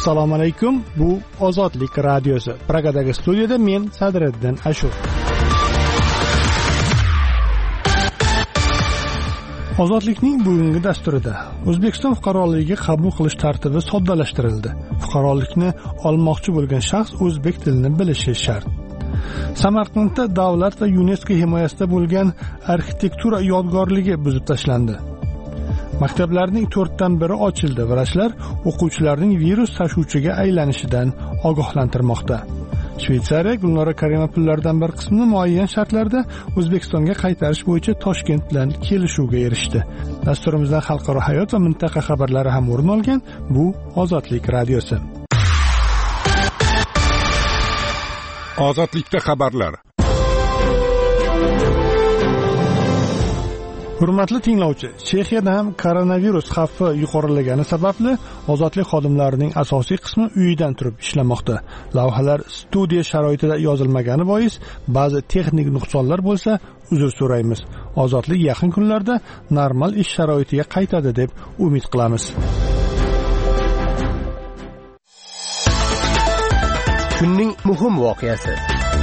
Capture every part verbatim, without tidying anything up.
Assalomu alaykum. Bu Ozodlik radiosi. Pragadagi studiyada men Sadriddin Ashur. Ozodlikning bugungi dasturida O'zbekiston fuqaroligiga qabul qilish tartibi soddalashtirildi. Fuqarolikni olmoqchi bo'lgan shaxs o'zbek tilini bilishi shart. Samarqandda davlat va UNESCO himoyasida bo'lgan arxitektura yodgorligi buzib tashlandi. Maktablarning to'rtdan biri ochildi. Vrachlar o'quvchilarning virus tashuvchiga aylanishidan ogohlantirmoqda. Shveysariya Gulnora Karimova pullardan bir qismini muayyan shartlarda O'zbekistonga qaytarish bo'yicha Toshkent bilan kelishuvga erishdi. Dasturimizda xalqaro hayot va mintaqa xabarlari ham o'rin olgan. Bu Ozodlik radiosi. Ozodlikda xabarlar. Hurmatli tinglovchi, Chexiyada ham koronavirus xavfi yuqorilagani sababli ozodlik xodimlarining asosiy qismi uyidan turib ishlamoqda. Lavhalar studiya sharoitida yozilmagani bois ba'zi texnik nuqsonlar bo'lsa, uzr so'raymiz. Ozodlik yaqin kunlarda normal ish sharoitiga qaytadi deb umid qilamiz. Kunning muhim voqeasi.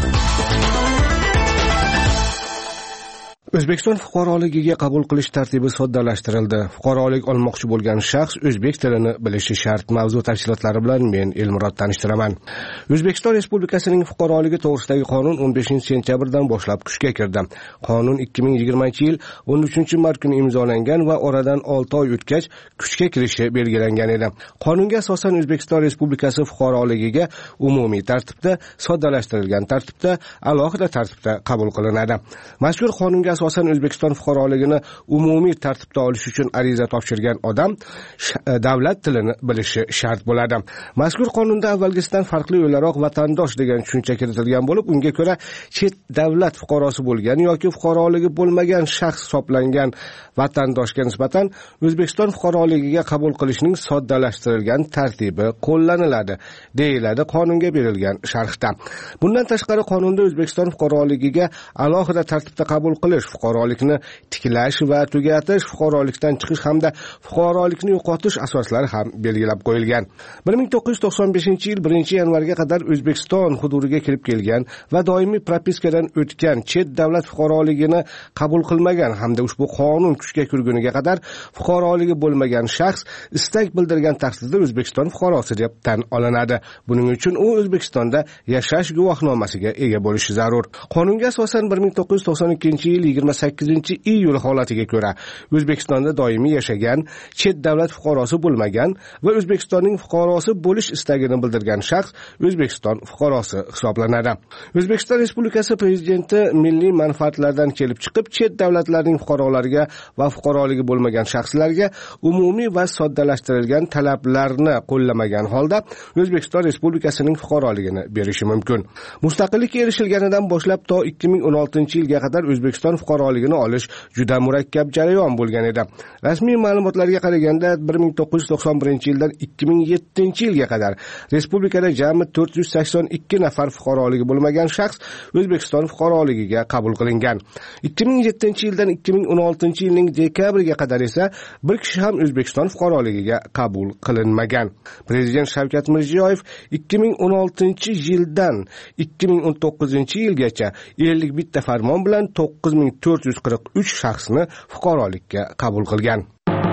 O'zbekiston fuqaroligiga qabul qilish tartibi soddalashtirildi. Fuqarolik olmoqchi bo'lgan shaxs o'zbek tilini bilishi shart. Mavzu tafsilotlari bilan men Elmurod tanishtiraman. O'zbekiston Respublikasining fuqaroligi to'g'risidagi qonun o'n beshinchi sentyabrdan boshlab kuchga kirdi. Qonun ikki ming yigirmanchi yil o'n uchinchi mart kuni imzolangan va oradan olti oy o'tgach kuchga kirishi belgilangan edi. Qonunga asosan O'zbekiston Respublikasi fuqaroligiga umumiy tartibda, soddalashtirilgan tartibda, alohida tartibda qabul qilinadi. Mazkur qonunga asosan O'zbekiston fuqaroligini umumiy tartibda olish uchun ariza topshirgan odam davlat tilini bilishi shart bo'ladi. Mazkur qonunda avvalgisidan farqli o'laroq vatandosh degan tushuncha kiritilgan bo'lib, unga ko'ra chet davlat fuqarosi bo'lgan yoki fuqaroligi bo'lmagan shaxs hisoblangan vatandoshga nisbatan O'zbekiston fuqaroligiga qabul qilishning soddalashtirilgan tartibi qo'llaniladi, deyiladi qonunga berilgan sharhda. Bundan tashqari qonunda O'zbekiston fuqaroligiga alohida tartibda qabul qilish, fuqarolikni tiklash va tugatish, fuqarolikdan chiqish hamda fuqarolikni yo'qotish asoslari ham belgilab qo'yilgan. bir ming to'qqiz yuz to'qson beshinchi yil birinchi yanvarga qadar O'zbekiston hududiga kirib kelgan va doimiy propiskadan o'tgan chet davlat fuqaroligini qabul qilmagan hamda ushbu qonun kuchga kirguniga qadar fuqaroligi bo'lmagan shaxs istak bildirgan taqdirda O'zbekiston fuqarosi deb tan olinadi. Buning uchun u O'zbekistonda yashash guvohnomasiga ega bo'lishi zarur. Qonunga asosan bir ming to'qqiz yuz to'qson ikkinchi yil yigirma sakkizinchi iyul holatiga ko'ra O'zbekistonda doimiy yashagan, chet davlat fuqarosi bo'lmagan va O'zbekistonning fuqarosi bo'lish istagini bildirgan shaxs O'zbekiston fuqarosi hisoblanadi. O'zbekiston Respublikasi Prezidenti milliy manfaatlardan kelib chiqib, chet davlatlarning fuqarolariga va fuqaroligi bo'lmagan shaxslarga umumiy va soddalashtirilgan talablarni qo'llamagan holda O'zbekiston Respublikasining fuqaroligini berishi mumkin. Mustaqillikka erishilganidan boshlab to ikki ming o'n oltinchi yilga qadar O'zbekiston fuqaroligini olish juda murakkab jarayon bo'lgan edi. Rasmiy ma'lumotlarga qaraganda bir ming to'qqiz yuz to'qson birinchi yildan ikki ming yettinchi yilga qadar respublikada jami to'rt yuz sakson ikki nafar fuqaroligi bo'lmagan shaxs O'zbekiston fuqaroligiga qabul qilingan. ikki ming yettinchi yildan ikki ming o'n oltinchi yilning dekabriga qadar esa bir kishi ham O'zbekiston fuqaroligiga qabul qilinmagan. Prezident Shavkat Mirziyoyev ikki ming o'n oltinchi yildan ikki ming o'n to'qqizinchi yilgacha ellik bitta farmon bilan to'qqiz ming to'rt yuz qirq uch shaxsni fuqarolikka qabul qilgan.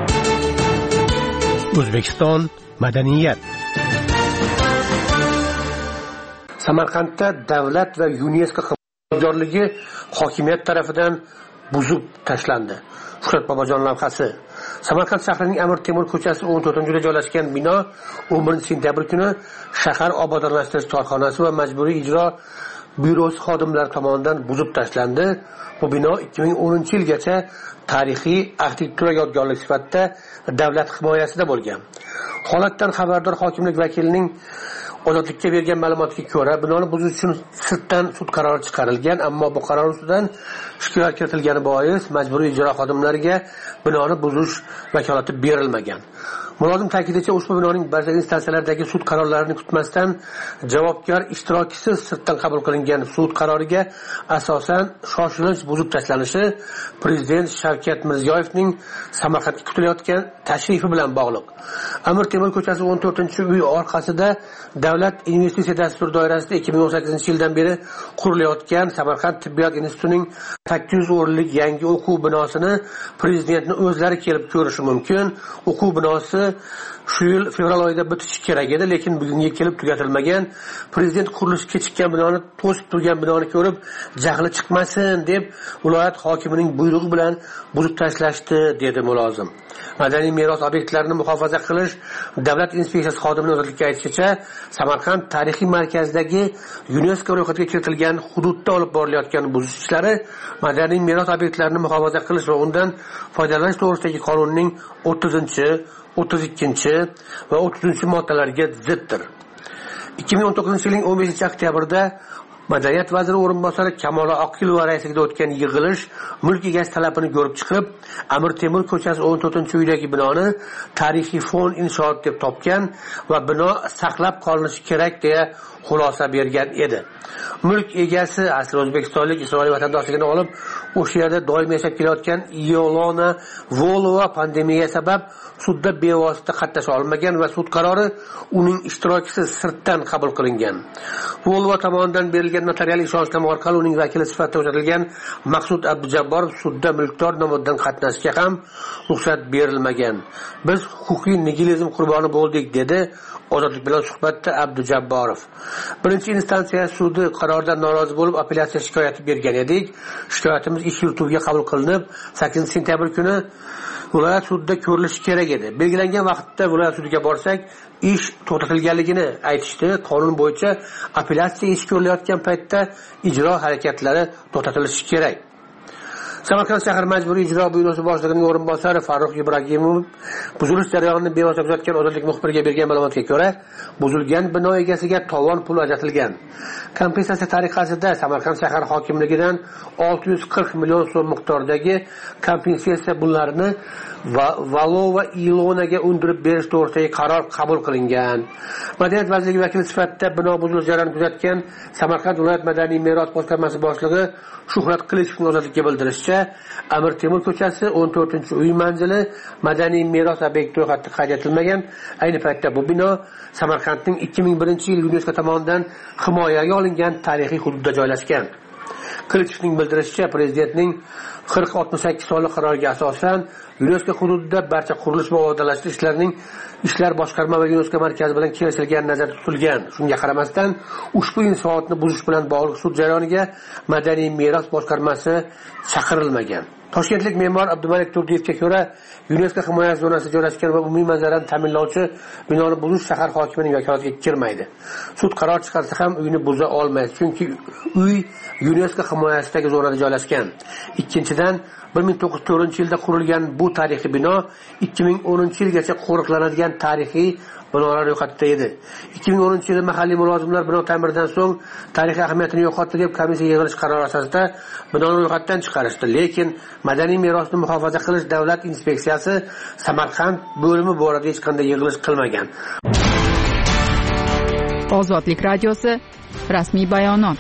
O'zbekiston madaniyat. Samarqandda davlat va UNESCO himoyadorligi hokimiyat tomonidan buzib tashlandi. Shuhrat Bobojon lavhasi. Samarqand shahrining Amir Temur ko'chasi o'n to'rtinchi yo'lda joylashgan bino o'n birinchi sentyabr kuni shahar obodonlashtirish korxonasi va majburiy ijro byurosi xodimlari tomonidan buzib tashlandi. Bu bino ikki ming o'ninchi yilgacha tarixiy arxitektura yodgorligi sifatida davlat himoyasida bo'lgan. Holatdan xabardor hokimlik vakilining Ozodlikka bergan ma'lumotga ko'ra, binoni buzish uchun sirtdan sud qarori chiqarilgan, ammo bu qaror ustidan shikoyat kiritilgani bois majburiy ijro xodimlariga binoni buzish vakolati berilmagan. Mulozim ta'kidlashicha, ushbu binoning barcha instansiyalardagi sud qarorlarini kutmasdan javobgar ishtirokisiz sirtdan qabul qilingan sud qaroriga asosan shoshilinch buzib tashlanishi Prezident Shavkat Mirziyoyevning Samarqandga kutilayotgan tashrifi bilan bog'liq. Amir Temur ko'chasi o'n to'rtinchi uy orqasida Davlat investitsiya dasturi doirasida ikki ming o'n sakkizinchi yildan beri qurilayotgan Samarqand tibbiyot institutining sakkiz yuz o'rinlik yangi o'quv binosini Prezidentni o'zlari kelib ko'rishi mumkin. O'quv binosi shu yil fevral oyida bitishi kerak edi, lekin bugunga kelib tugatilmagan. Prezident qurilishi kechikkan binoni, to'sib turgan binoni ko'rib, jahli chiqmasin deb viloyat hokimining buyrug'i bilan buzib tashlashdi, dedi mulozim. Madaniy meros obyektlarini muhofaza qilish davlat inspeksiyasi xodimining o'zlikka aytishicha, Samarqand tarixiy markazidagi UNESCO ro'yxatiga kiritilgan hududda olib borilayotgan buzish ishlari madaniy meros obyektlarini muhofaza qilish va undan foydalanish to'g'risidagi qonunning o'ttizinchi, o'ttiz ikkinchi va o'ttizinchi moddalariga ziddir. ikki ming o'n to'qqizinchi yilning o'n beshinchi oktyabrda Madaniyat vaziri o'rinbosari Kamola Oqilova raisligida o'tgan yig'ilish mulk egasi talabini ko'rib chiqib, Amir Temur ko'chasi o'n to'rtinchi uydagi binoni tarixiy fond inshoot deb topgan va bino saqlab qolinishi kerak deya xulosa bergan edi. Mulk egasi asli o'zbekistonlik Isroil vatandoshligini olib, o'sha yerda doim yashab kelayotgan Yolona Volova pandemiya sabab sudda bevosita qatnasha olmagan va sud qarori uning ishtirokisiz sirtdan qabul qilingan. Volova tomonidan berilgan notarial ishonchnoma orqali uning vakili sifatida ko'rsatilgan Maqsud Abdujabborov sudda mulkdor nomidan qatnashga ham ruxsat berilmagan. Biz huquqiy nigilizm qurboni bo'ldik, dedi Ozodlik bilan suhbatda Abdujabborov. Birinchi instansiya sudi qarordan norozi bo'lib apellyatsiya shikoyati bergan edik. Shikoyatimiz ish yurituviga qabul qilinib, sakkizinchi sentyabr kuni viloyat sudida ko'rilishi kerak edi. Belgilangan vaqtda viloyat sudiga borsak, ish to'xtatilganligini aytishdi. Qonun bo'yicha apellyatsiya ish ko'rilayotgan paytda ijro harakatlari to'xtatilishi kerak. Samarqand shahar majburiy ijro byurosi boshlig'ining o'rinbosari Farruh Ibragimov buzilish jarayonini bevosita kuzatgan Ozodlik muxbiriga bergan ma'lumotga ko'ra, buzilgan bino egasiga tovon pul ajratilgan. Kompensatsiya tariqasida Samarqand shahar hokimligidan olti yuz qirq million so'm miqdoridagi kompensatsiya pullarini Valova Ilonaga undirib berish to'g'risidagi qaror qabul qilingan. Madaniyat vazirligi vakili sifatida bino buzilish jarayonini kuzatgan Samarqand viloyat madaniy meros boshqarmasi boshlig'i Shuhrat Qilichovning Ozodlikka bildirishicha, Amir Temur ko'chasi o'n to'rtinchi uy manzili madaniy meros obyekti ro'yxatida qayd etilmagan. Ayni paytda bu bino Samarqandning ikki ming birinchi yil UNESCO tomonidan himoyaga olingan tarixiy hududda joylashgan. Qilichovning bildirishicha, prezidentning qirq oltmish sakkiz sonli qaroriga asosan UNESCO hududida barcha qurilish va obodonlashtirish ishlarining ishlar boshqarma va UNESCO markazi bilan kelishilgan nazarda tutilgan. Shunga qaramasdan ushbu inshootni buzish bilan bog'liq sud jarayoniga madaniy meros boshqarmasi chaqirilmagan. Toshkentlik me'mor Abdumalik Turdiyevga ko'ra, UNESCO himoya zonasida joylashgan va umumiy manzarani ta'minlovchi binoni buzish shahar hokimining vakolatiga kirmaydi. Sud qaror chiqarsa ham uyni buza olmaydi, chunki uy UNESCO himoyasidagi zonada joylashgan. Ikkinchidan, bir ming to'qqiz yuz to'rtinchi yilda qurilgan bu tarixiy bino ikki ming o'ninchi yilgacha qo'riqlanadigan tarixiy binolar ro'yxatida edi. ikki ming o'ninchi yilda mahalliy mulozimlar bino ta'mirdan so'ng tarixiy ahamiyatini yo'qotdi deb komissiya yig'ilish qarori asosida binoni ro'yxatdan chiqarishdi. Lekin madaniy merosni muhofaza qilish davlat inspeksiyasi Samarqand bo'limi borada hech qanday yig'ilish qilmagan. Ozodlik radiosi rasmiy bayonot.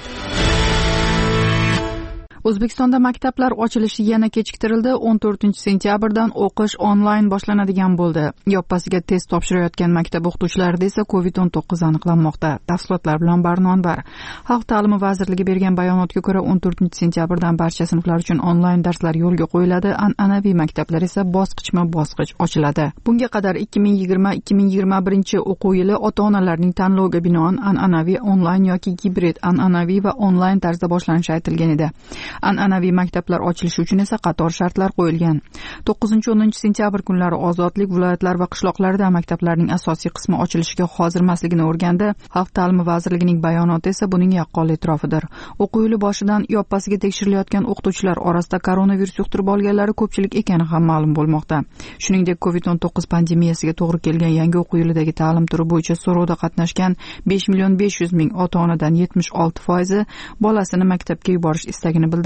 O'zbekistonda maktablar ochilishi yana kechiktirildi. o'n to'rtinchi sentyabrdan o'qish onlayn boshlanadigan bo'ldi. Yoppasiga test topshirayotgan maktab o'qituvchilarida esa covid o'n to'qqiz aniqlanmoqda. Tafsilotlar bilan Barnon Bar. Xalq ta'limi vazirligi bergan bayonotga ko'ra, o'n to'rtinchi sentyabrdan barcha sinflar uchun onlayn darslar yo'lga qo'yiladi. An'anaviy maktablar esa bosqichma-bosqich ochiladi. Bunga qadar ikki ming yigirma ikki ming yigirma birinchi o'quv yili ota-onalarning tanloviga binoan an'anaviy, onlayn yoki gibrid, an'anaviy va onlayn tarzda boshlanishi aytilgan edi. An'anaviy maktablar ochilishi uchun esa qator shartlar qo'yilgan. to'qqizinchi o'ninchi sentyabr kunlari ozodlik viloyatlar va qishloqlarida maktablarning asosiy qismi ochilishiga hozir emasligini o'rgandi. Xalq ta'limi vazirligining bayonoti esa buning yaqqol e'tirofidir. O'quv yili boshidan yoppasiga tekshirilayotgan o'qituvchilar orasida koronavirus yuqtirib olganlari ko'pchilik ekani ham ma'lum bo'lmoqda. Shuningdek, covid o'n to'qqiz pandemiyasiga to'g'ri kelgan yangi o'quv yilidagi ta'lim turi bo'yicha so'rovda qatnashgan besh million besh yuz ming ota-onadan yetmish olti foizi bolasini maktabga yuborish istagini bildirdi.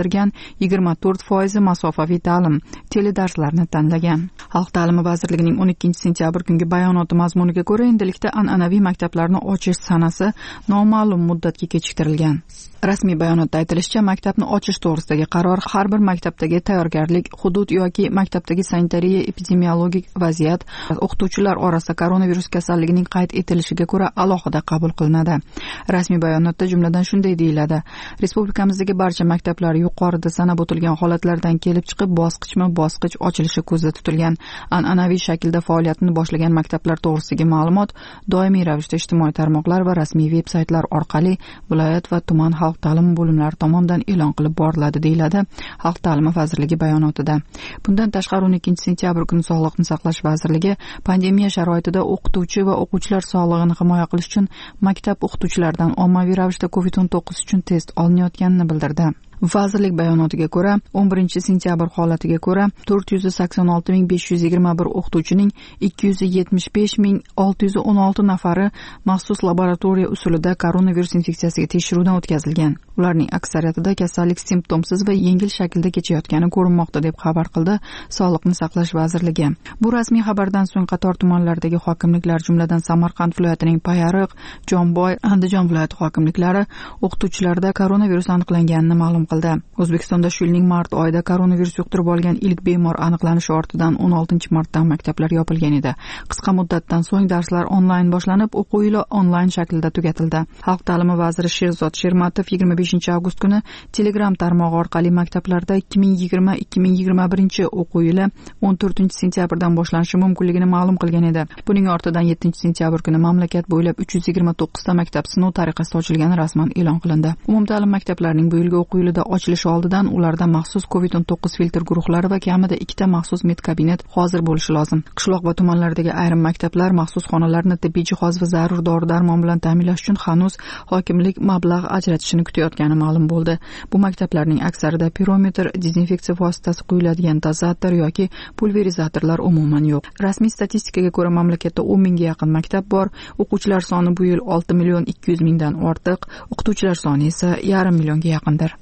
bildirgan yigirma to'rt foizi masofaviy ta'lim teledarslarni tanlagan. Xalq ta'limi vazirligining o'n ikkinchi sentyabr kungi bayonoti mazmuniga ko'ra, endilikda an'anaviy maktablarni ochish sanasi noma'lum muddatga kechiktirilgan. Rasmiy bayonotda aytilishicha, maktabni ochish to'g'risidagi qaror har bir maktabdagi tayyorgarlik, hudud yoki maktabdagi sanitariya epidemiologik vaziyat, o'qituvchilar orasida koronavirus kasalligining qayd etilishiga ko'ra alohida qabul qilinadi. Rasmiy bayonotda jumladan shunday deyiladi: Respublikamizdagi barcha maktablar yuqorida sanab o'tilgan holatlardan kelib chiqib bosqichma-bosqich ochilishi ko'zda tutilgan. An'anaviy shaklda faoliyatini boshlagan maktablar to'g'risidagi ma'lumot doimiy ravishda ijtimoiy tarmoqlar va rasmiy veb-saytlar orqali viloyat va tuman xalq ta'limi bo'limlari tomonidan e'lon qilib boriladi, deyiladi Xalq ta'limi vazirligi bayonotida. Bundan tashqari o'n ikkinchi sentyabr kuni Sog'liqni saqlash vazirligi pandemiya sharoitida o'qituvchi va o'quvchilar sog'lig'ini himoya qilish uchun maktab o'qituvchilaridan ommaviy ravishda covid o'n to'qqiz uchun test olinayotganini bildirdi. Vazirlik bayonotiga ko'ra, o'n birinchi sentyabr holatiga ko'ra to'rt yuz sakson olti ming besh yuz yigirma bir o'qituvchining ikki yuz yetmish besh ming olti yuz o'n olti nafari maxsus laboratoriya usulida koronavirus infeksiyasiga tekshiruvdan o'tkazilgan. Ularning aksariyatida kasallik simptomsiz va yengil shaklda kechayotgani ko'rinmoqda, deb xabar qildi Sog'liqni saqlash vazirligi. Bu rasmiy xabardan so'ng qator tumanlardagi hokimliklar, jumladan Samarqand viloyatining Payariq, Jomboy, Andijon viloyati hokimliklari o'qituvchilarda koronavirus aniqlanganini ma'lum qildi. O'zbekistonda shu yilning mart oyida koronavirus yuqtirib olgan ilk bemor aniqlanishi ortidan o'n oltinchi martdan maktablar yopilgan edi. Qisqa muddatdan so'ng darslar onlayn boshlanib, o'quv yili onlayn shaklda tugatildi. Xalq ta'limi vaziri Sherzod Shermatov yigirma beshinchi avgust kuni Telegram tarmog'i orqali maktablarda ikki ming yigirma ikki ming yigirma birinchi o'quv yili o'n to'rtinchi sentyabrdan boshlanishi mumkinligini ma'lum qilgan edi. Buning ortidan yettinchi sentyabr kuni mamlakat bo'ylab uch yuz yigirma to'qqiz ta maktab sinov tariqasida ochilgani rasman e'lon qilindi. Umumta'lim maktablarining bu yilgi o'quv yilida ochilishi oldidan ularda maxsus covid o'n to'qqiz filtr guruhlari va kamida ikkita maxsus medkabinet hozir bo'lishi lozim. Qishloq va tumanlardagi ayrim maktablar maxsus xonalarni tibbiy jihoz va zarur dori-darmon bilan ta'minlash uchun hanuz hokimlik mablag' ajratishini kutayotgani ma'lum bo'ldi. Bu maktablarning aksarida pirometr, dezinfeksiya vositasi quyiladigan dozator yoki pulverizatorlar umuman yo'q. Rasmiy statistikaga ko'ra, mamlakatda o'n mingga yaqin maktab bor. O'quvchilar soni bu yil olti million ikki yuz mingdan ortiq, o'qituvchilar soni esa yarim millionga yaqindir.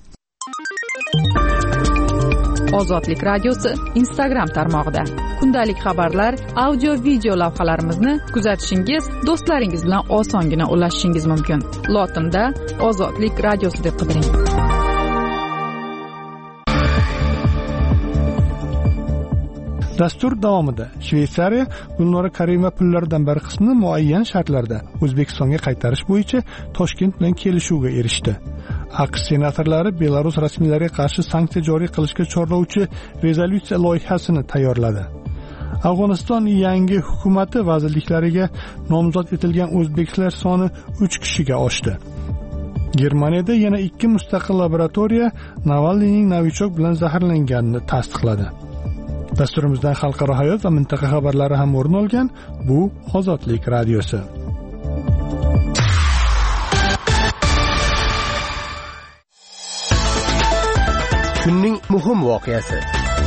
Ozodlik radiosi Instagram tarmog'ida kundalik xabarlar, audio video lavhalarimizni kuzatishingiz, do'stlaringiz bilan osongina ulashishingiz mumkin. Lotinda Ozodlik radiosi deb qidiring. Dastur davomida Shveysariya Gulnora Karimova pullaridan bir qismini muayyan shartlarda O'zbekistonga qaytarish bo'yicha Toshkent bilan kelishuvga erishdi. AQSh senatorlari Belarus rasmiylariga qarshi sanksiya joriy qilishga chorlovchi rezolyutsiya loyihasini tayyorladi. Afg'oniston yangi hukumati vazirliklariga nomzod etilgan o'zbeklar soni uch kishiga oshdi. Germaniyada yana ikki mustaqil laboratoriya Navalniyning novichok bilan zaharlanganini tasdiqladi. Dasturimizdan xalqaro hayot va mintaqa xabarlari ham o'rin olgan. Bu Ozodlik radiosi. Kunning muhim voqeasi.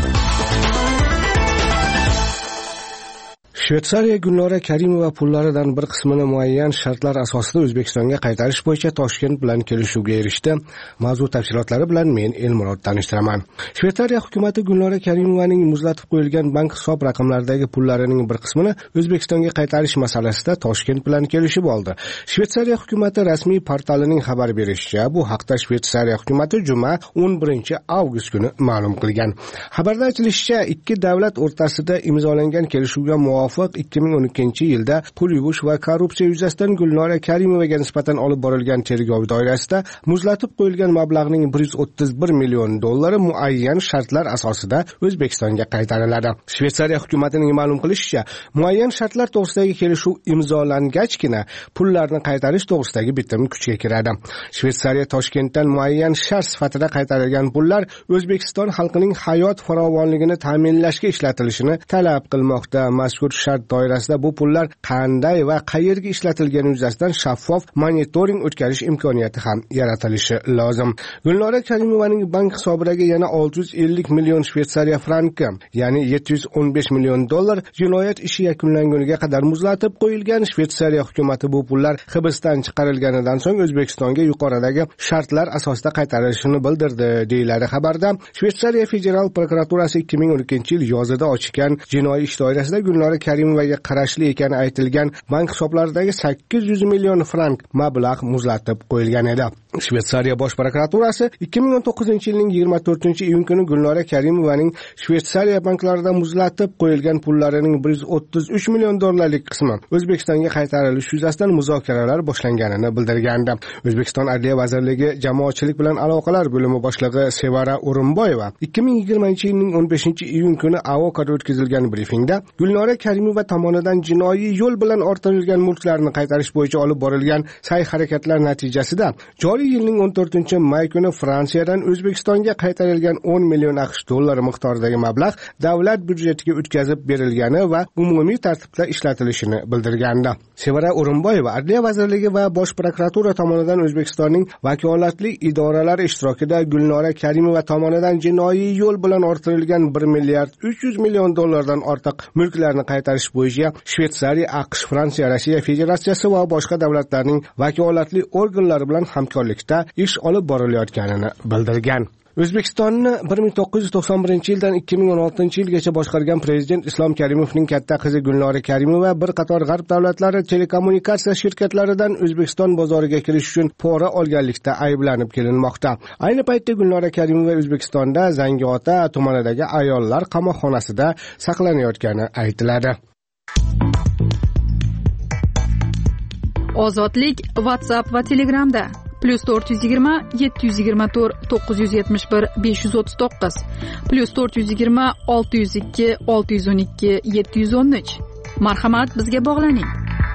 Shveysariya Gulnora Karimova pullaridan bir qismini muayyan shartlar asosida O'zbekistonga qaytarish bo'yicha Toshkent bilan kelishuvga erishdi. Mavzu tafsilotlari bilan men Elmurod tanishtiraman. Shveysariya hukumatı Gulnora Karimovaning muzlatib qo'yilgan bank hisob raqamlaridagi pullarining bir qismini O'zbekistonga qaytarish masalasida Toshkent bilan kelishib oldi. Shveysariya hukumatı rasmiy portalining xabar berishicha, bu haqda Shveysariya hukumatı juma o'n birinchi avgust kuni ma'lum qilgan. Xabarda aytilishicha, ikki davlat o'rtasida imzolangan kelishuvga muvofiq ikki ming o'n ikkinchi yilda pul yuvish va korrupsiya yuzasidan Gulnora Karimovaga nisbatan olib borilgan tergov doirasida muzlatib qo'yilgan mablag'ning bir yuz o'ttiz bir million dollari muayyan shartlar asosida O'zbekistonga qaytariladi. Shveysariya hukumatining ma'lum qilishicha, muayyan shartlar to'g'risidagi kelishuv imzolangachgina pullarni qaytarish to'g'risidagi bitim kuchga kiradi. Shveysariya Toshkentdan muayyan shart sifatida qaytarilgan pullar O'zbekiston xalqining hayot farovonligini ta'minlashga ishlatilishini talab qilmoqda. Mazkur shart doirasida bu pullar qanday va qayerga ishlatilgani yuzasidan shaffof monitoring o'tkazish imkoniyati ham yaratilishi lozim. Gulnora Karimovaning bank hisobidagi yana olti yuz ellik million Shveysariya franki, ya'ni yetti yuz o'n besh million dollar jinoyat ishi yakunlanguniga qadar muzlatib qo'yilgan. Shveysariya hukumati bu pullar hibsdan chiqarilganidan so'ng O'zbekistonga yuqoridagi shartlar asosida qaytarilishini bildirdi, deyiladi xabarda. Shveysariya federal prokuraturasi ikki ming o'n ikkinchi yil yozida ochgan jinoiy ish doirasida Gulnora Karimovaga qarashli ekani aytilgan bank hisoblaridagi sakkiz yuz million frank mablag' muzlatib qo'yilgan edi. Shveysariya bosh prokuraturasi ikki ming o'n to'qqizinchi yilning yigirma to'rtinchi iyun kuni Gulnora Karimovaning Shveysariya banklarida muzlatib qo'yilgan pullarining bir yuz o'ttiz uch million dollarlik qismi O'zbekistonga qaytarilishi yuzasidan muzokaralar boshlanganini bildirgandi. O'zbekiston Adliya vazirligi jamoatchilik bilan aloqalar bo'limi boshlig'i Sevara O'rinboyeva ikki ming yigirmanchi yilning o'n beshinchi iyun kuni Avokada o'tkazilgan brifingda Gulnora Karimova tomonidan jinoiy yo'l bilan orttirilgan mulklarni qaytarish bo'yicha olib borilgan sa'y-harakatlar natijasida joriy yilning o'n to'rtinchi may kuni Fransiyadan O'zbekistonga qaytarilgan o'n million AQSh dollari miqdoridagi mablag' davlat byudjetiga o'tkazib berilgani va umumiy tartibda ishlatilishini bildirgandi. Sevara O'rinboyeva Adliya vazirligi va bosh prokuratura tomonidan O'zbekistonning vakolatli idoralari ishtirokida Gulnora Karimova tomonidan jinoiy yo'l bilan orttirilgan bir milliard uch yuz million dollardan ortiq mulklarni qaytarish bo'yicha Shveysariya, AQSh, Fransiya, Rossiya Federatsiyasi va boshqa davlatlarning vakolatli organlari bilan hamkorlikda ish olib borilayotganini bildirgan. O'zbekistonni bir ming to'qqiz yuz to'qson birinchi yildan ikki ming o'n oltinchi yilgacha boshqargan prezident Islom Karimovning katta qizi Gulnora Karimova bir qator g'arb davlatlari telekommunikatsiya shirkatlaridan O'zbekiston bozoriga kirish uchun pora olganlikda ayblanib kelinmoqda. Ayni paytda Gulnora Karimova O'zbekistonda Zangiota tumanidagi ayollar qamoqxonasida saqlanayotgani aytiladi. Ozodlik WhatsApp va Telegramda plus to'rt yuz yigirma yetti yuz yigirma to'rt to'qqiz yuz yetmish bir besh yuz o'ttiz to'qqiz plus to'rt yuz yigirma olti yuz ikki olti yuz o'n ikki yetti yuz o'n uch. Marhamat, bizga bog'laning.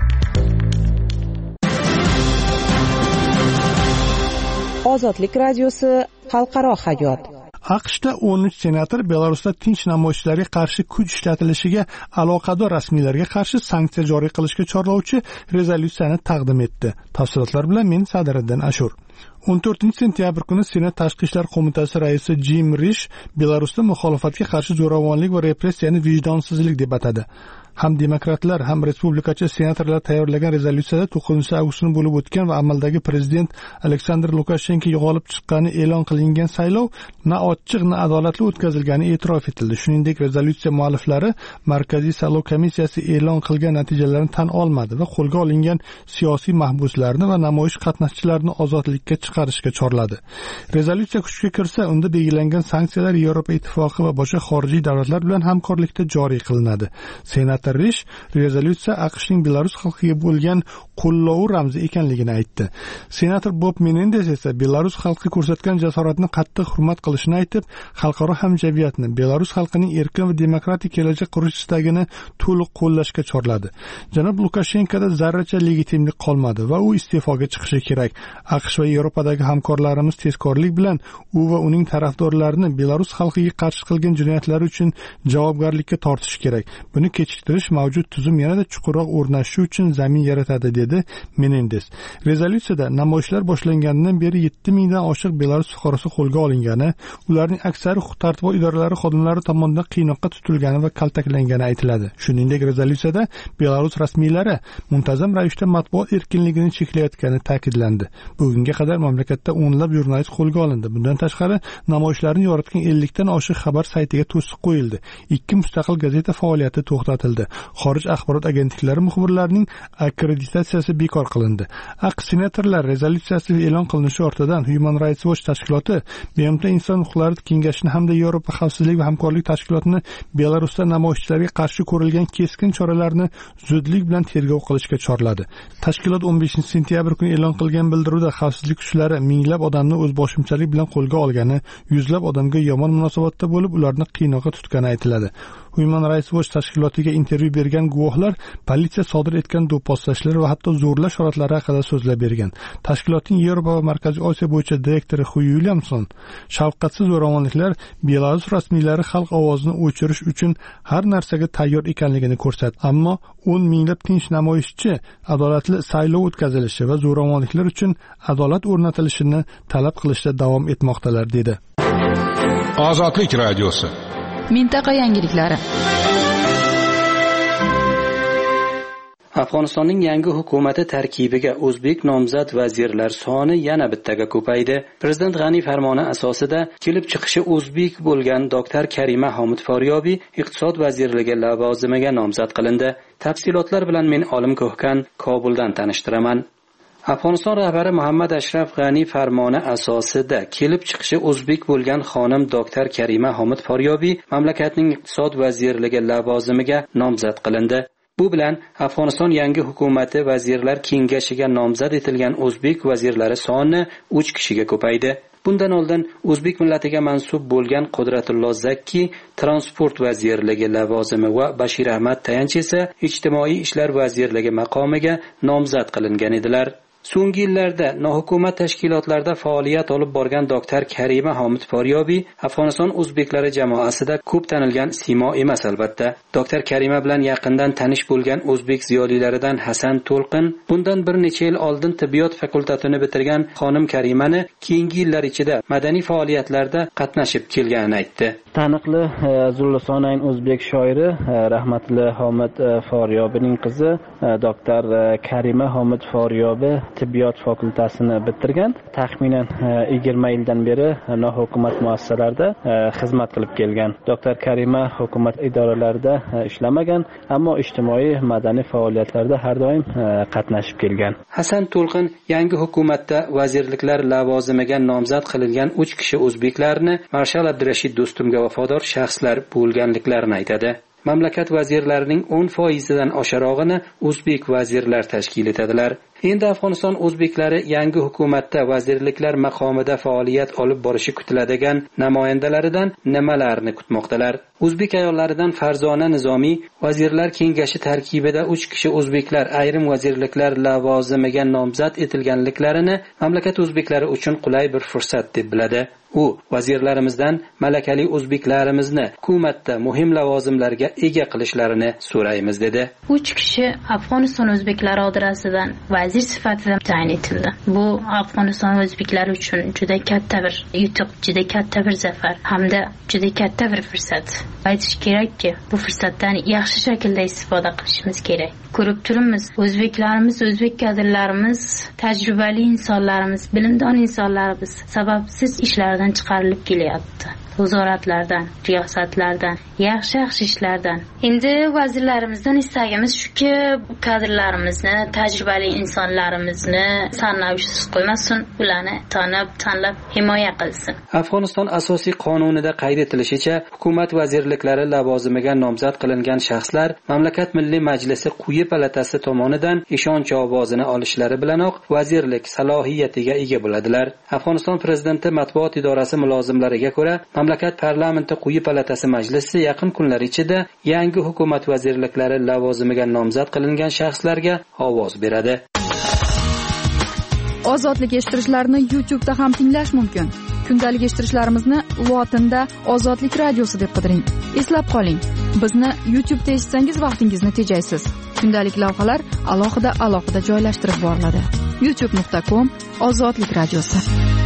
Ozodlik radiosi xalqaro hayot. AQShda o'n uch senator Belarusda tinch namoyishlarga qarshi kuch ishlatilishiga aloqador rasmiylarga qarshi sanksiya joriy qilishga chorlovchi rezolyutsiyani taqdim etdi. Tafsilotlar bilan men Sadiriddin Ashur. o'n to'rtinchi sentyabr kuni Senat Tashqi ishlar qo'mitasi raisi Jim Rish Belarusda muxolifatga qarshi zo'ravonlik va repressiyani vijdonsizlik deb atadi. Ham demokratlar, ham respublikachi senatorlar tayyorlagan rezolyutsiyada to'qqizinchi avgust kuni bo'lib o'tgan va amaldagi prezident Aleksandr Lukashenkoga g'olib chiqqani e'lon qilingan saylov na ochiq, na adolatli o'tkazilgani e'tirof etildi. Shuningdek, rezolyutsiya mualliflari Markaziy saylov komissiyasi e'lon qilgan natijalarni tan olmadi va qo'lga olingan siyosiy mahbuslarni va namoyish qatnashchilarini ozodlikka chiqarishga chorladi. Rezolyutsiya kuchga kirsa, unda belgilangan sanksiyalar Yevropa ittifoqi va boshqa xorijiy davlatlar bilan hamkorlikda joriy qilinadi. Senat Rish rezolyutsiya AQShning Belarus xalqiga bo'lgan qo'llovi ramzi ekanligini aytdi. Senator Bob Menendez esa Belarus xalqi ko'rsatgan jasoratni qattiq hurmat qilishini aytib, xalqaro hamjamiyatni Belarus xalqining erkin va demokratik kelajak qurish istagini to'liq qo'llashga chorladi. Janob Lukashenkoda zarracha legitimlik qolmadi va u iste'foga chiqishi kerak. AQSh va Yevropadagi hamkorlarimiz tezkorlik bilan u va uning tarafdorlarini Belarus xalqiga qarshi qilgan jinoyatlari uchun javobgarlikka tortish kerak. Buni kechiktirish mavjud tuzum yanada chuqurroq o'rnashishi uchun zamin yaratadi, dedi Menendez. Rezolyutsiyada namoyishlar boshlanganidan beri yetti mingdan oshiq Belarus fuqarosi qo'lga olingani, ularning aksari huquq-tartibot idoralari xodimlari tomonidan qiynoqqa tutilgani va kaltaklangani aytiladi. Shuningdek, rezolyutsiyada Belarus rasmiylari muntazam ravishda matbuot erkinligini cheklayotgani ta'kidlandi. Bugunga qadar mamlakatda o'nlab jurnalist qo'lga olindi. Bundan tashqari, namoyishlarni yoritgan ellikdan oshiq xabar saytiga to'siq qo'yildi. Ikki mustaqil gazeta faoliyati to'xtatildi. Xorij axborot agentliklari muxbirlarining akkreditatsiyasi bekor qilindi. AQSh senatorlar rezolyutsiyasi e'lon qilinishi ortidan Human Rights Watch tashkiloti, B M T Inson huquqlari kengashini hamda Yevropa xavfsizlik va hamkorlik tashkilotini Belarusda namoyishchilarga qarshi ko'rilgan keskin choralarni zudlik bilan tergov qilishga chorladi. Tashkilot o'n beshinchi sentyabr kuni e'lon qilgan bildiruvda xavfsizlik kuchlari minglab odamni o'zboshimchalik bilan qo'lga olgani, yuzlab odamga yomon munosabatda bo'lib, ularni qiynoqqa tutgani aytiladi. Human Rights Watch tashkilotiga intervyu bergan guvohlar politsiya sodir etgan do'pposlashlar va hatto zo'rlash holatlari haqida so'zlab bergan. Tashkilotning Yevropa va Markaziy Osiyo bo'yicha direktori Hu Williamson shafqatsiz zo'ravonliklar Belarus rasmiylari xalq ovozini o'chirish uchun har narsaga tayyor ekanligini ko'rsatdi. Ammo o'n minglab tinch namoyishchi adolatli saylov o'tkazilishi va zo'ravonliklar uchun adolat o'rnatilishini talab qilishda davom etmoqdalar dedi. Ozodlik radiosi. Mintaqa yangiliklari. Afg'onistonning yangi hukumati tarkibiga o'zbek nomzod vazirlar soni yana bittaga ko'paydi. Prezident G'ani farmoni asosida kelib chiqishi o'zbek bo'lgan doktor Karima Homid Foryobiy iqtisod vazirligi lavozimiga nomzod qilindi. Tafsilotlar bilan men Olim Ko'hkan Kobuldan tanishtiraman. Afg'oniston rahbari Muhammad Ashraf G'ani farmoni asosida kelib chiqishi o'zbek bo'lgan xonim doktor Karima Homid Foryobiy mamlakatning iqtisod vazirligi lavozimiga nomzod qilindi. Bu bilan Afg'oniston yangi hukumati vazirlar kengashiga nomzod etilgan o'zbek vazirlari soni uch kishiga ko'paydi. Bundan oldin o'zbek millatiga mansub bo'lgan Qudratullo Zakki transport vazirligi lavozimi va Bashir Ahmad Tayanch esa ijtimoiy ishlar vazirligi maqomiga nomzod qilingan edilar. So'nggi yillarda nohukumat tashkilotlarda faoliyat olib borgan doktor Karima Homid Foryobiy Afg'oniston o'zbeklari jamoasida ko'p tanilgan simo emas albatta. Doktor Karima bilan yaqindan tanish bo'lgan o'zbek ziyolilaridan Hasan To'lqin bundan bir necha yil oldin tibbiyot fakultetini bitirgan xonim Karimani keyingi yillar ichida madaniy faoliyatlarda qatnashib kelganini aytdi. Taniqli Zullisonayn o'zbek shoiri rahmatli Homid Foryobining qizi doktor Karima Homid Foryobiy tibbiyot fakultetini bitirgan. Taxminan yigirma yildan beri nohukumat muassasalarida xizmat qilib kelgan. Doktor Karima hukumat idoralarida ishlamagan, ammo ijtimoiy madaniy faoliyatlarda har doim qatnashib kelgan. Hasan To'lqin yangi hukumatda vazirliklar lavozimiga nomzod qilingan uch kishi o'zbeklarni Marshal Abdurashid Do'stumga vafodor shaxslar bo'lganliklarini aytadi. Mamlakat vazirlarining o'n foizidan osharog'ini o'zbek vazirlar tashkil etadilar. Endi Afg'oniston o'zbeklari yangi hukumatda vazirliklar maqomida faoliyat olib borishi kutiladigan namoyandalaridan nimalarni kutmoqdalar? O'zbek ayollaridan Farzona Nizomiy vazirlar kengashi tarkibida uch kishi o'zbeklar ayrim vazirliklar lavozimiga nomzod etilganliklarini mamlakat o'zbeklari uchun qulay bir fursat deb biladi. U vazirlarimizdan malakali o'zbeklarimizni hukumatda muhim lavozimlarga ega qilishlarini so'raymiz dedi. uch kishi Afg'oniston o'zbeklari orasidan vazir sifatida tayin etildi. Bu Afg'oniston o'zbeklari uchun juda katta bir yutuq, juda katta bir zafar hamda juda katta bir fursat. Aytish kerakki, bu fursatdan yaxshi shaklda istifoda qilishimiz kerak. Ko'rib turibmiz, o'zbeklarimiz, o'zbek kadrlarimiz, tajribali insonlarimiz, bilimdon insonlarimiz sababsiz ishlardan chiqarilib kelyapti. Nazoratlardan, riyosatlardan, yaxshi-yaxshi ishlardan. Endi vazirlarimizdan istagimiz shuki, kadrlarimizni, tajribali insonlarimizni sarnavishsiz qo'ymasin, ularni tanib, tanlab himoya qilsin. Afg'oniston asosiy qonunida qayd etilishicha, hukumat vazirliklari lavozimiga nomzod qilingan shaxslar mamlakat Milliy Majlisi quyi palatasi tomonidan ishonch ovozini olishlari bilanoq vazirlik salohiyatiga ega bo'ladilar. Afg'oniston prezidenti matbuot idorasi mulozimlariga ko'ra, mamlakat parlamenti quyi palatasi majlisi yaqin kunlar ichida yangi hukumat vazirliklari lavozimiga nomzod qilingan shaxslarga ovoz beradi. Ozodlik eshittirishlarni YouTube'da ham tinglash mumkin. Kundalik eshittirishlarimizni lotinda Ozodlik radiosi deb qidiring. Eslab qoling, bizni YouTube'da eshitsangiz vaqtingizni tejaysiz. Kundalik lavhalar alohida alohida joylashtirib boriladi. youtube nuqta com Ozodlik radiosi.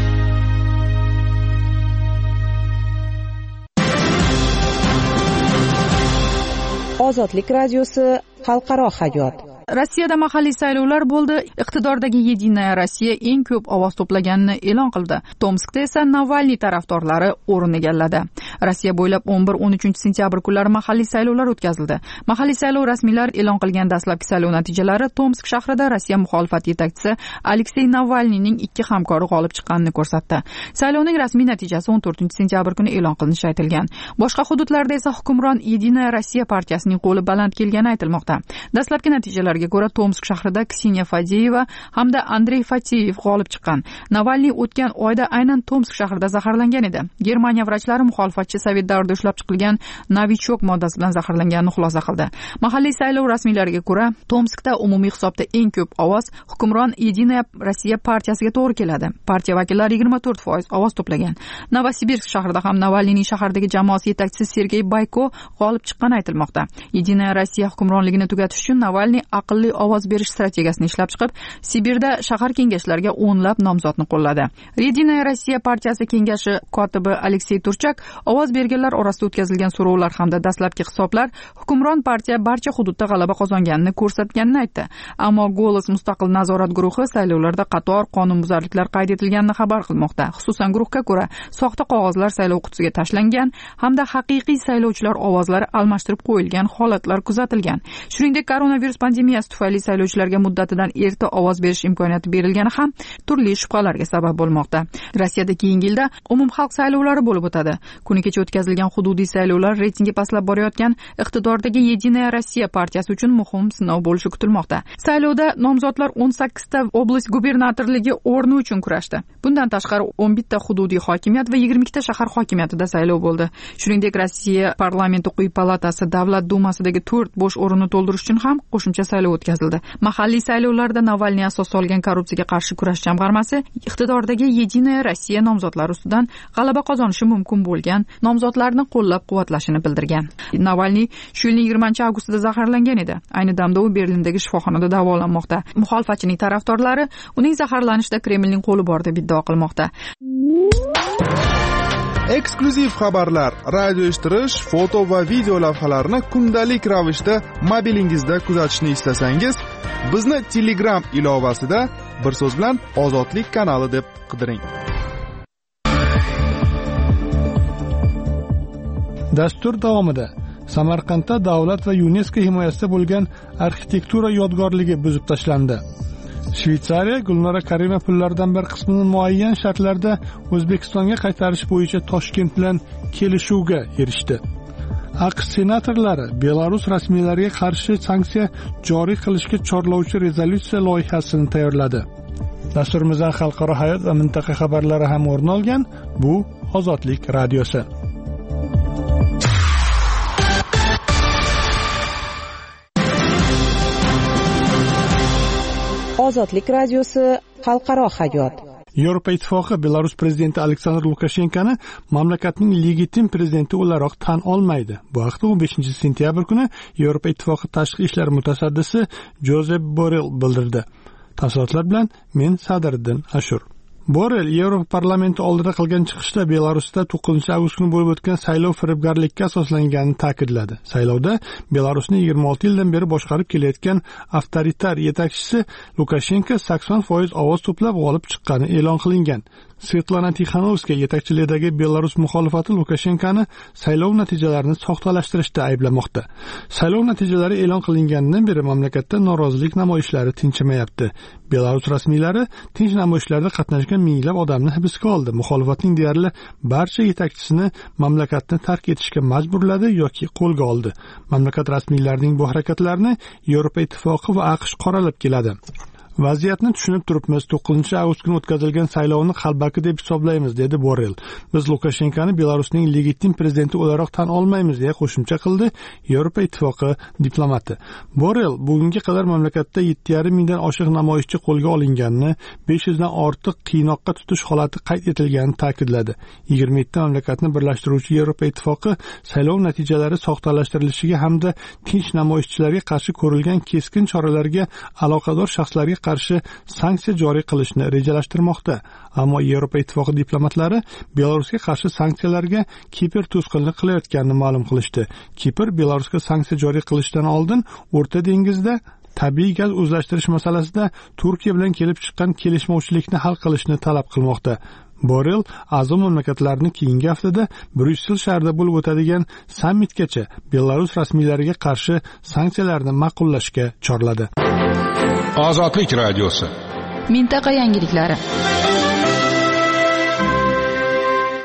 Ozodlik radiosi xalqaro hayot. Rossiyada mahalliy saylovlar bo'ldi. Iqtidordagi Yedinaya Rossiya eng ko'p ovoz to'plaganini e'lon qildi. Tomskda esa Navalniy tarafdorlari o'rin egalladi. Rossiya bo'ylab o'n bir o'n uchinchi sentyabr kunlari mahalliy saylovlar o'tkazildi. Mahalliy saylov rasmiylari e'lon qilgan dastlabki saylov natijalari Tomsk shahrida Rossiya muxolifat yetakchisi Aleksey Navalniyning ikki hamkori g'olib chiqqanini ko'rsatdi. Saylovning rasmiy natijasi o'n to'rtinchi sentyabr kuni e'lon qilinishi aytilgan. Boshqa hududlarda esa hukmron Yedinaya Rossiya partiyasining qo'li baland kelgani aytilmoqda. Dastlabki natijalarga aniqlanishlariga ko'ra Tomsk shahrida Kseniya Fadeyeva hamda Andrey Fatiyev g'olib chiqqan. Navalniy o'tgan oyda aynan Tomsk shahrida zaharlangan edi. Germaniya vrachlari muxolifatchi Sovet davrida ishlab chiqilgan Novichok moddasi bilan zaharlanganini xulosa qildi. Mahalliy saylov rasmiylariga ko'ra, Tomskda umumiy hisobda eng ko'p ovoz hukmron Единая Россия partiyasiga to'g'ri keladi. Partiya vakillari yigirma to'rt foiz ovoz to'plagan. Novosibirsk shahrida ham Navalniyning shahardagi jamoasi yetakchisi Sergey Bayko g'olib chiqqani aytilmoqda. Единая Россия hukmronligini tugatish uchun Navalniy aqlli ovoz berish strategiyasini ishlab chiqib, Sibirda shahar kengashlariga o'nlab nomzodni qo'lladi. Единая Россия partiyasi kengashi kotibi Aleksey Turchak ovoz berganlar orasida o'tkazilgan so'rovlar hamda dastlabki hisoblar hukmron partiya barcha hududda g'alaba qozonganini ko'rsatganini aytdi. Ammo Golos mustaqil nazorat guruhi saylovlarda qator qonunbuzarliklar qayd etilganini xabar qilmoqda. Xususan guruhga ko'ra, soxta qog'ozlar saylov qutisiga tashlangan hamda haqiqiy saylovchilar ovozlari almashtirib qo'yilgan holatlar kuzatilgan. Shuningdek, koronavirus pandemiyasi tufayli saylovchilarga muddatidan erta ovoz berish imkoniyati berilgani ham turli shubhalarga sabab bo'lmoqda. Rossiyada keyingi yilda umumxalq saylovlari bo'lib o'tadi. Kuni kecha o'tkazilgan hududiy saylovlar reytingi pastlab borayotgan iqtidordagi Единая Россия partiyasi uchun muhim sinov bo'lishi kutilmoqda. Saylovda nomzodlar o'n sakkizta oblast gubernatorligi o'rni uchun kurashdi. Bundan tashqari o'n bitta hududiy hokimiyat va yigirma ikkita shahar hokimiyatida saylov bo'ldi. Shuningdek, Rossiya parlamenti quyi palatasi Davlat dumasidagi to'rt bo'sh o'rinni to'ldirish uchun ham qo'shimcha saylov o'tkazildi. Mahalliy saylovlarda Navalniy asos solgan korrupsiyaga qarshi kurash jamg'armasi iqtidordagi Единая Россия nomzodlari ustidan g'alaba qozonishi mumkin bo'lgan nomzodlarni qo'llab-quvvatlashini bildirgan. Navalniy shu yilning yigirmanchi avgustida zaharlangan edi. Ayni damda u Berlindagi shifoxonada davolanmoqda. Muxolifatchining tarafdorlari uning zaharlanishida Kremlning qo'li bor deb iddao qilmoqda. Eksklyuziv xabarlar, radio eshittirish, foto va video lavhalarni kundalik ravishda mobilingizda kuzatishni istasangiz, bizni Telegram ilovasida bir so'z bilan Ozodlik kanali deb qidiring. Dastur davomida Samarqandda davlat va UNESCO himoyasida bo'lgan arxitektura yodgorligi buzib tashlandi. Shveysariya Gulnora Karima pullaridan bir qismini muayyan shartlarda O'zbekistonga qaytarish bo'yicha Toshkent bilan kelishuvga erishdi. AQSh senatorlari Belarus rasmiylariga qarshi sanksiya joriy qilishga chorlovchi rezolyutsiya loyihasini tayyorladi. Dasturimizdan xalqaro hayot va mintaqa xabarlari ham o'rin olgan. Bu Ozodlik radiosi. Ozodlik radiosi xalqaro hayot. Yevropa Ittifoqi Belarus prezidenti Aleksandr Lukashenkoni mamlakatning legitim prezidenti o'laroq tan olmaydi. Bu haqda o'n beshinchi sentyabr kuni Yevropa Ittifoqi tashqi ishlar mutasaddisi Josep Borrell bildirdi. Tafsilotlar bilan men Sadriddin Ashur. Borrell Yevropa parlamenti oldida qilgan chiqishda Belarusda to'qqizinchi avgust kuni bo'lib o'tgan saylov firibgarlikka asoslanganini ta'kidladi. Saylovda Belarusni yigirma olti yildan beri boshqarib kelayotgan avtoritar yetakchisi Lukashenko sakson foiz ovoz to'plab g'olib chiqqani e'lon qilingan. Svetlana Tixanovskaya yetakchiligidagi Belarus muxolifati Lukashenkoni saylov natijalarini soxtalashtirishda ayblamoqda. Saylov natijalari e'lon qilinganidan beri mamlakatda norozilik namoyishlari tinchimayapti. Belarus rasmiylari tinch namoyishlarda qatnashgan minglab odamni hibsga oldi. Muxolifatning deyarli barcha yetakchisini mamlakatni tark etishga majburladi yoki qo'lga oldi. Mamlakat rasmiylarining bu harakatlarini Yevropa Ittifoqi va AQSh qoralab keladi. Vaziyatni tushunib turibmiz. to'qqizinchi avgust kuni o'tkazilgan saylovni qalbaki deb hisoblaymiz, dedi Borrell. Biz Lukashenkoni Belarusning legitim prezidenti o'laroq tan olmaymiz, deya qo'shimcha qildi Yevropa Ittifoqi diplomati. Borrell bugunga qadar mamlakatda yetti yarim mingdan oshiq namoyishchi qo'lga olinganini, besh yuzdan ortiq qiynoqqa tutish holati qayd etilganini ta'kidladi. yigirma yetti mamlakatni birlashtiruvchi Yevropa Ittifoqi saylov natijalari soxtalashtirilishiga hamda tinch namoyishchilarga qarshi ko'rilgan keskin choralarga aloqador shaxslarga qarshi sanksiya joriy qilishni rejalashtirmoqda. Ammo Yevropa Ittifoqi diplomatlari Belarusga qarshi sanksiyalarga Kipr to'sqinlik qilayotganini ma'lum qilishdi. Kipr Belarusga sanksiya joriy qilishdan oldin O'rta dengizda tabiiy gaz o'zlashtirish masalasida Turkiya bilan kelib chiqqan kelishmovchilikni hal qilishni talab qilmoqda. Borrell a'zo mamlakatlarni keyingi haftada Bryussel shahrida bo'lib o'tadigan sammitgacha Belarus rasmiylariga qarshi sanksiyalarni ma'qullashga chorladi. Ozodlik radiosi. Mintaqa yangiliklari.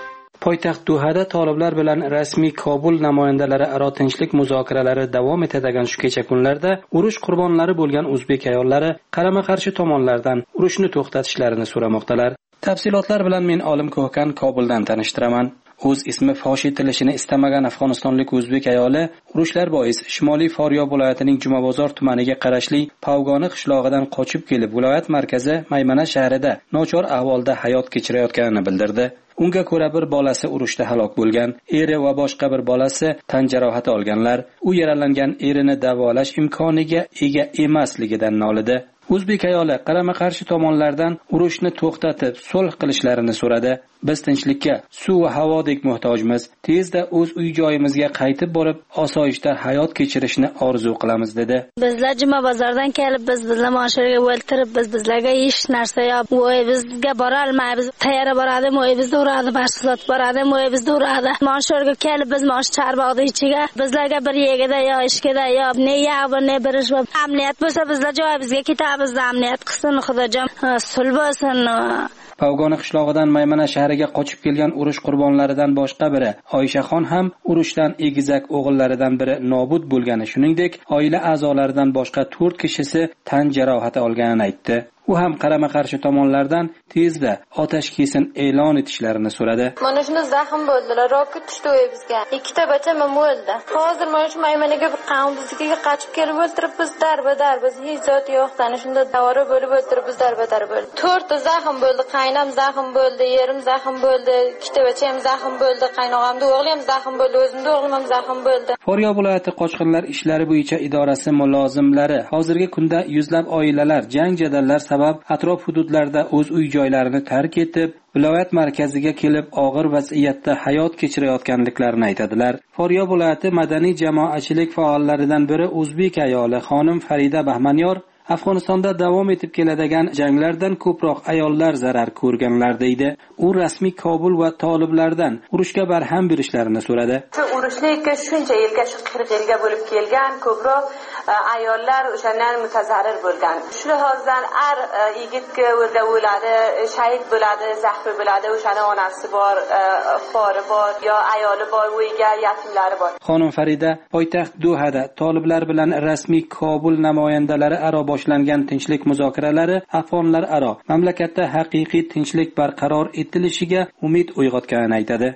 Poytaxt Dohada toliblar bilan rasmiy Kobul namoyandalari aro tinchlik muzokaralari davom etadigan shu kecha kunlarda urush qurbonlari bo'lgan o'zbek ayollari qarama-qarshi tomonlardan urushni to'xtatishlarini so'ramoqdalar. Tafsilotlar bilan men Olim Ko'kan Kobuldan tanishtiraman. O'z ismi fosh etilishini istamagan afg'onistonlik o'zbek ayoli urushlar bois Shimoliy Faryob viloyatining Jumabozor tumaniga qarashli Pavgoni qishlog'idan qochib kelib, viloyat markazi Maymana shahrida nochor ahvolda hayot kechirayotganini bildirdi. Unga ko'ra bir bolasi urushda halok bo'lgan, eri va boshqa bir bolasi tan jarohati olganlar. U yaralangan erini davolash imkoniga ega emasligidan nolidi. O'zbek ayoli qarama-qarshi tomonlardan urushni to'xtatib, sulh qilishlarini so'radi. Biz tinchlikka, suv va havodek muhtojmiz. Tezda o'z uy-joyimizga qaytib borib, osoyishta hayot kechirishni orzu qilamiz dedi. Bizlar Jumabozordan kelib, biz bizlar mashinaga o'ltirib, biz bizlarga hech narsa yo'q. Voy bizga bora olmaymiz. Tayyora boradi, voy bizga uradi, mashg'ulot boradi, voy bizga uradi. Mashinaga kelib biz mash charbog'da ichiga, bizlarga bir yegida yo ishkida yo ne yo'q, ne bir ish. Amniyat bo'lsa bizlar joyimizga ketamiz, amniyat qilsin, Xudojon sulh bo'lsin. Pavgoni qishlog'idan Maymana shahriga qochib kelgan urush qurbonlaridan boshqa biri Oyshaxon ham urushdan egizak o'g'illaridan biri nobud bo'lgani, shuningdek, oila a'zolaridan boshqa to'rt kishisi tan jarohati olganini aytdi. U ham qarama-qarshi tomonlardan tezda otash kesin e'lon etishlarini so'radi. Mana shuni zaxm bo'ldilar, roket tushdi bizga. Ikkita bacham o'ldi. Hozir mana shu Maymanaga bir qavm bizga qochib kelib o'ltirib, biz darba-dar, biz hech zot yo'q, ana shunda davora bo'lib o'ltirib, biz darba-dar bo'ldi. to'rtta zaxm bo'ldi, qaynam zaxm bo'ldi, yerim zaxm bo'ldi, ikkita bacham zaxm bo'ldi, qaynog'amda o'g'lim zaxm bo'ldi, o'zimda o'g'lim ham zaxm bo'ldi. Faryob viloyati qochqinlar ishlari bo'yicha idorasi mulozimlari hozirgi kunda yuzlab oilalar jang jadallar sabab atrof hududlarda o'z uy-joylarini tark etib, viloyat markaziga kelib og'ir vaziyatda hayot kechirayotganliklarini aytadilar. Faryob viloyati madaniy jamoatchilik faollaridan biri o'zbek ayoli xonim Farida Bahmanyor Afg'onistonda davom etib keladigan janglardan ko'proq ayollar zarar ko'rganlar deydi. U rasmiy Kobul va toliblardan urushga barham berishlarini so'radi. Urushlikka shuncha yilga, shu qirq yilga bo'lib kelgan ko'proq ayollar o'shandan mutazarir bo'lgan. Shu hozdan ar yigitga o'rga o'ladi, shahid bo'ladi, zaxmi bo'ladi, o'shani onasi bor, xori bor, yo ayoli bor, uyga yatimlari bor. Xonim Farida poytaxt Dohada toliblar bilan rasmiy Kobul namoyandalari aro boshlangan tinchlik muzokaralari afg'onlar aro mamlakatda haqiqiy tinchlik barqaror etilishiga umid uyg'otganini aytadi.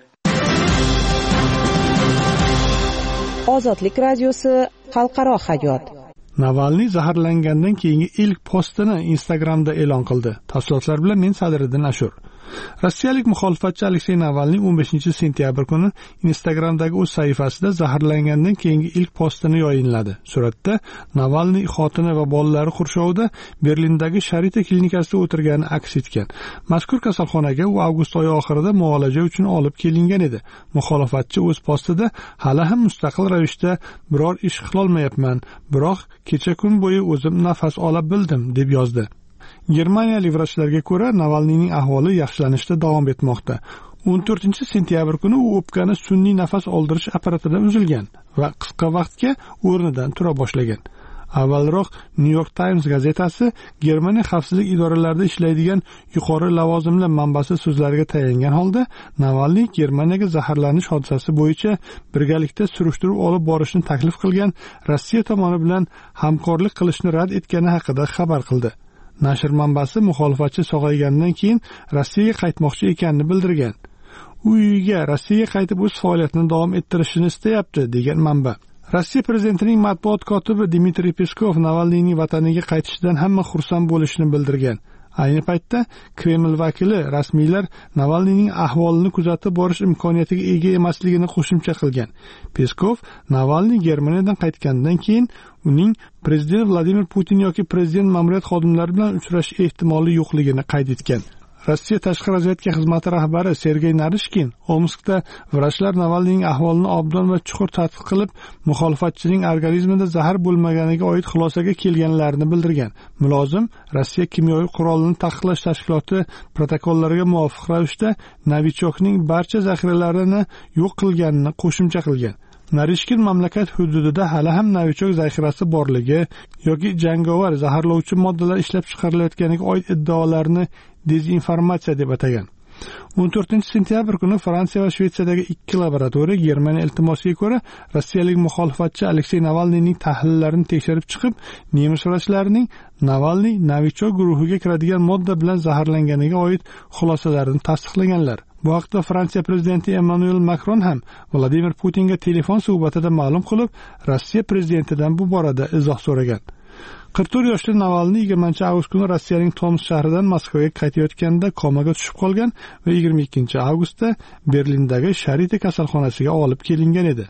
Ozodlik radiosi xalqaro hayot. Navalniy zaharlangandan keyingi ilk postini Instagramda e'lon qildi. Tafsilotlar bilan men Sadriddin Ashur. Rossiyalik muxolifatchi Aleksey Navalniy o'n beshinchi sentyabr kuni Instagramdagi o'z sahifasida zaharlangandan keyingi ilk postini yayınladi. Suratda Navalniy xotini va bolalari qurshovida Berlindagi Sharita klinikasida o'tirgani aks etgan. Mazkur kasalxonaga u avgust oyi oxirida muolaja uchun olib kelingan edi. Muxolifatchi o'z postida hali ham mustaqil ravishda biror ish qilolmayapman, biroq kecha kun bo'yi o'zim nafas ola bildim deb yozdi. Germaniyalik vrachlarga ko'ra, Navalniyning ahvoli yaxshilanishda davom etmoqda. o'n to'rtinchi sentyabr kuni u o'pkani sun'iy nafas oldirish apparatidan uzilgan va qisqa vaqtga o'rnidan tura boshlagan. Avvalroq New York Times gazetasi Germaniya xavfsizlik idoralarida ishlaydigan yuqori lavozimli manbasi so'zlariga tayangan holda Navalniy Germaniyaga zaharlanish hodisasi bo'yicha birgalikda surishtiruv olib borishni taklif qilgan Rossiya tomoni bilan hamkorlik qilishni rad etgani haqida xabar qildi. Nashr manbasi muxolifatchi sog'aygandan keyin Rossiyaga qaytmoqchi ekanini bildirgan. U uyiga Rossiyaga qaytib o'z faoliyatini davom ettirishini istayapti degan manba. Rossiya prezidentining matbuot kotibi Dmitriy Peskov Navalniyning vataniga qaytishidan hamma xursand bo'lishini bildirgan. Ayni paytda Kreml vakili rasmiylar Navalniyning ahvolini kuzatib borish imkoniyatiga ega emasligini qo'shimcha qilgan. Peskov Navalniy Germaniyadan qaytgandan keyin uning prezident Vladimir Putin yoki prezident ma'muriyat xodimlari bilan uchrashish ehtimoli yo'qligini qayd etgan. Rossiya tashqi razvedka xizmati rahbari Sergey Narishkin Omskda vrachlar Navalniyning ahvolini obdon va chuqur tadqiq qilib, muxolifatchining organizmida zahar bo'lmaganiga oid xulosaga kelganlarini bildirgan. Mulozim Rossiya kimyoviy qurolini taqiqlash tashkiloti protokollariga muvofiq ravishda Novichokning barcha zaxiralarini yo'q qilganini qo'shimcha qilgan. Narishkin mamlakat hududida hali ham Novichok zaxirasi borligi yoki jangovar zaharlovchi moddalar ishlab chiqarilayotganiga oid iddaolarni dezinformatsiya deb atagan. o'n to'rtinchi sentyabr kuni Fransiya va Shvetsiyadagi ikki laboratoriya Germaniya iltimosiga ko'ra rossiyalik muxolifatchi Aleksey Navalniyning tahlillarini tekshirib chiqib, nemis vrachlarining Navalniy Novichok guruhiga kiradigan modda bilan zaharlanganiga oid xulosalarini tasdiqlaganlar. Bu haqda Fransiya prezidenti Emmanuel Macron ham Vladimir Putinga telefon suhbatida ma'lum qilib, Rossiya prezidentidan bu borada izoh so'ragan. qirq to'rt yoshli Navalniy yigirmanchi avgust kuni Rossiyaning Tomsk shahridan Moskvaga qaytayotganda komaga tushib qolgan va yigirma ikkinchi avgustda Berlindagi Sharite kasalxonasiga olib kelingan edi.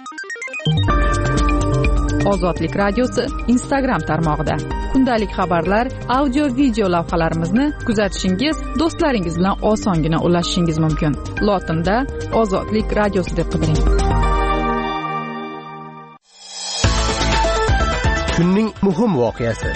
Ozodlik radiosi Instagram tarmog'ida kundalik xabarlar, audio video lavhalarimizni kuzatishingiz, do'stlaringiz bilan osongina ulashishingiz mumkin. Lotinda Ozodlik radiosi deb qidiring. Kunning muhim voqeasi.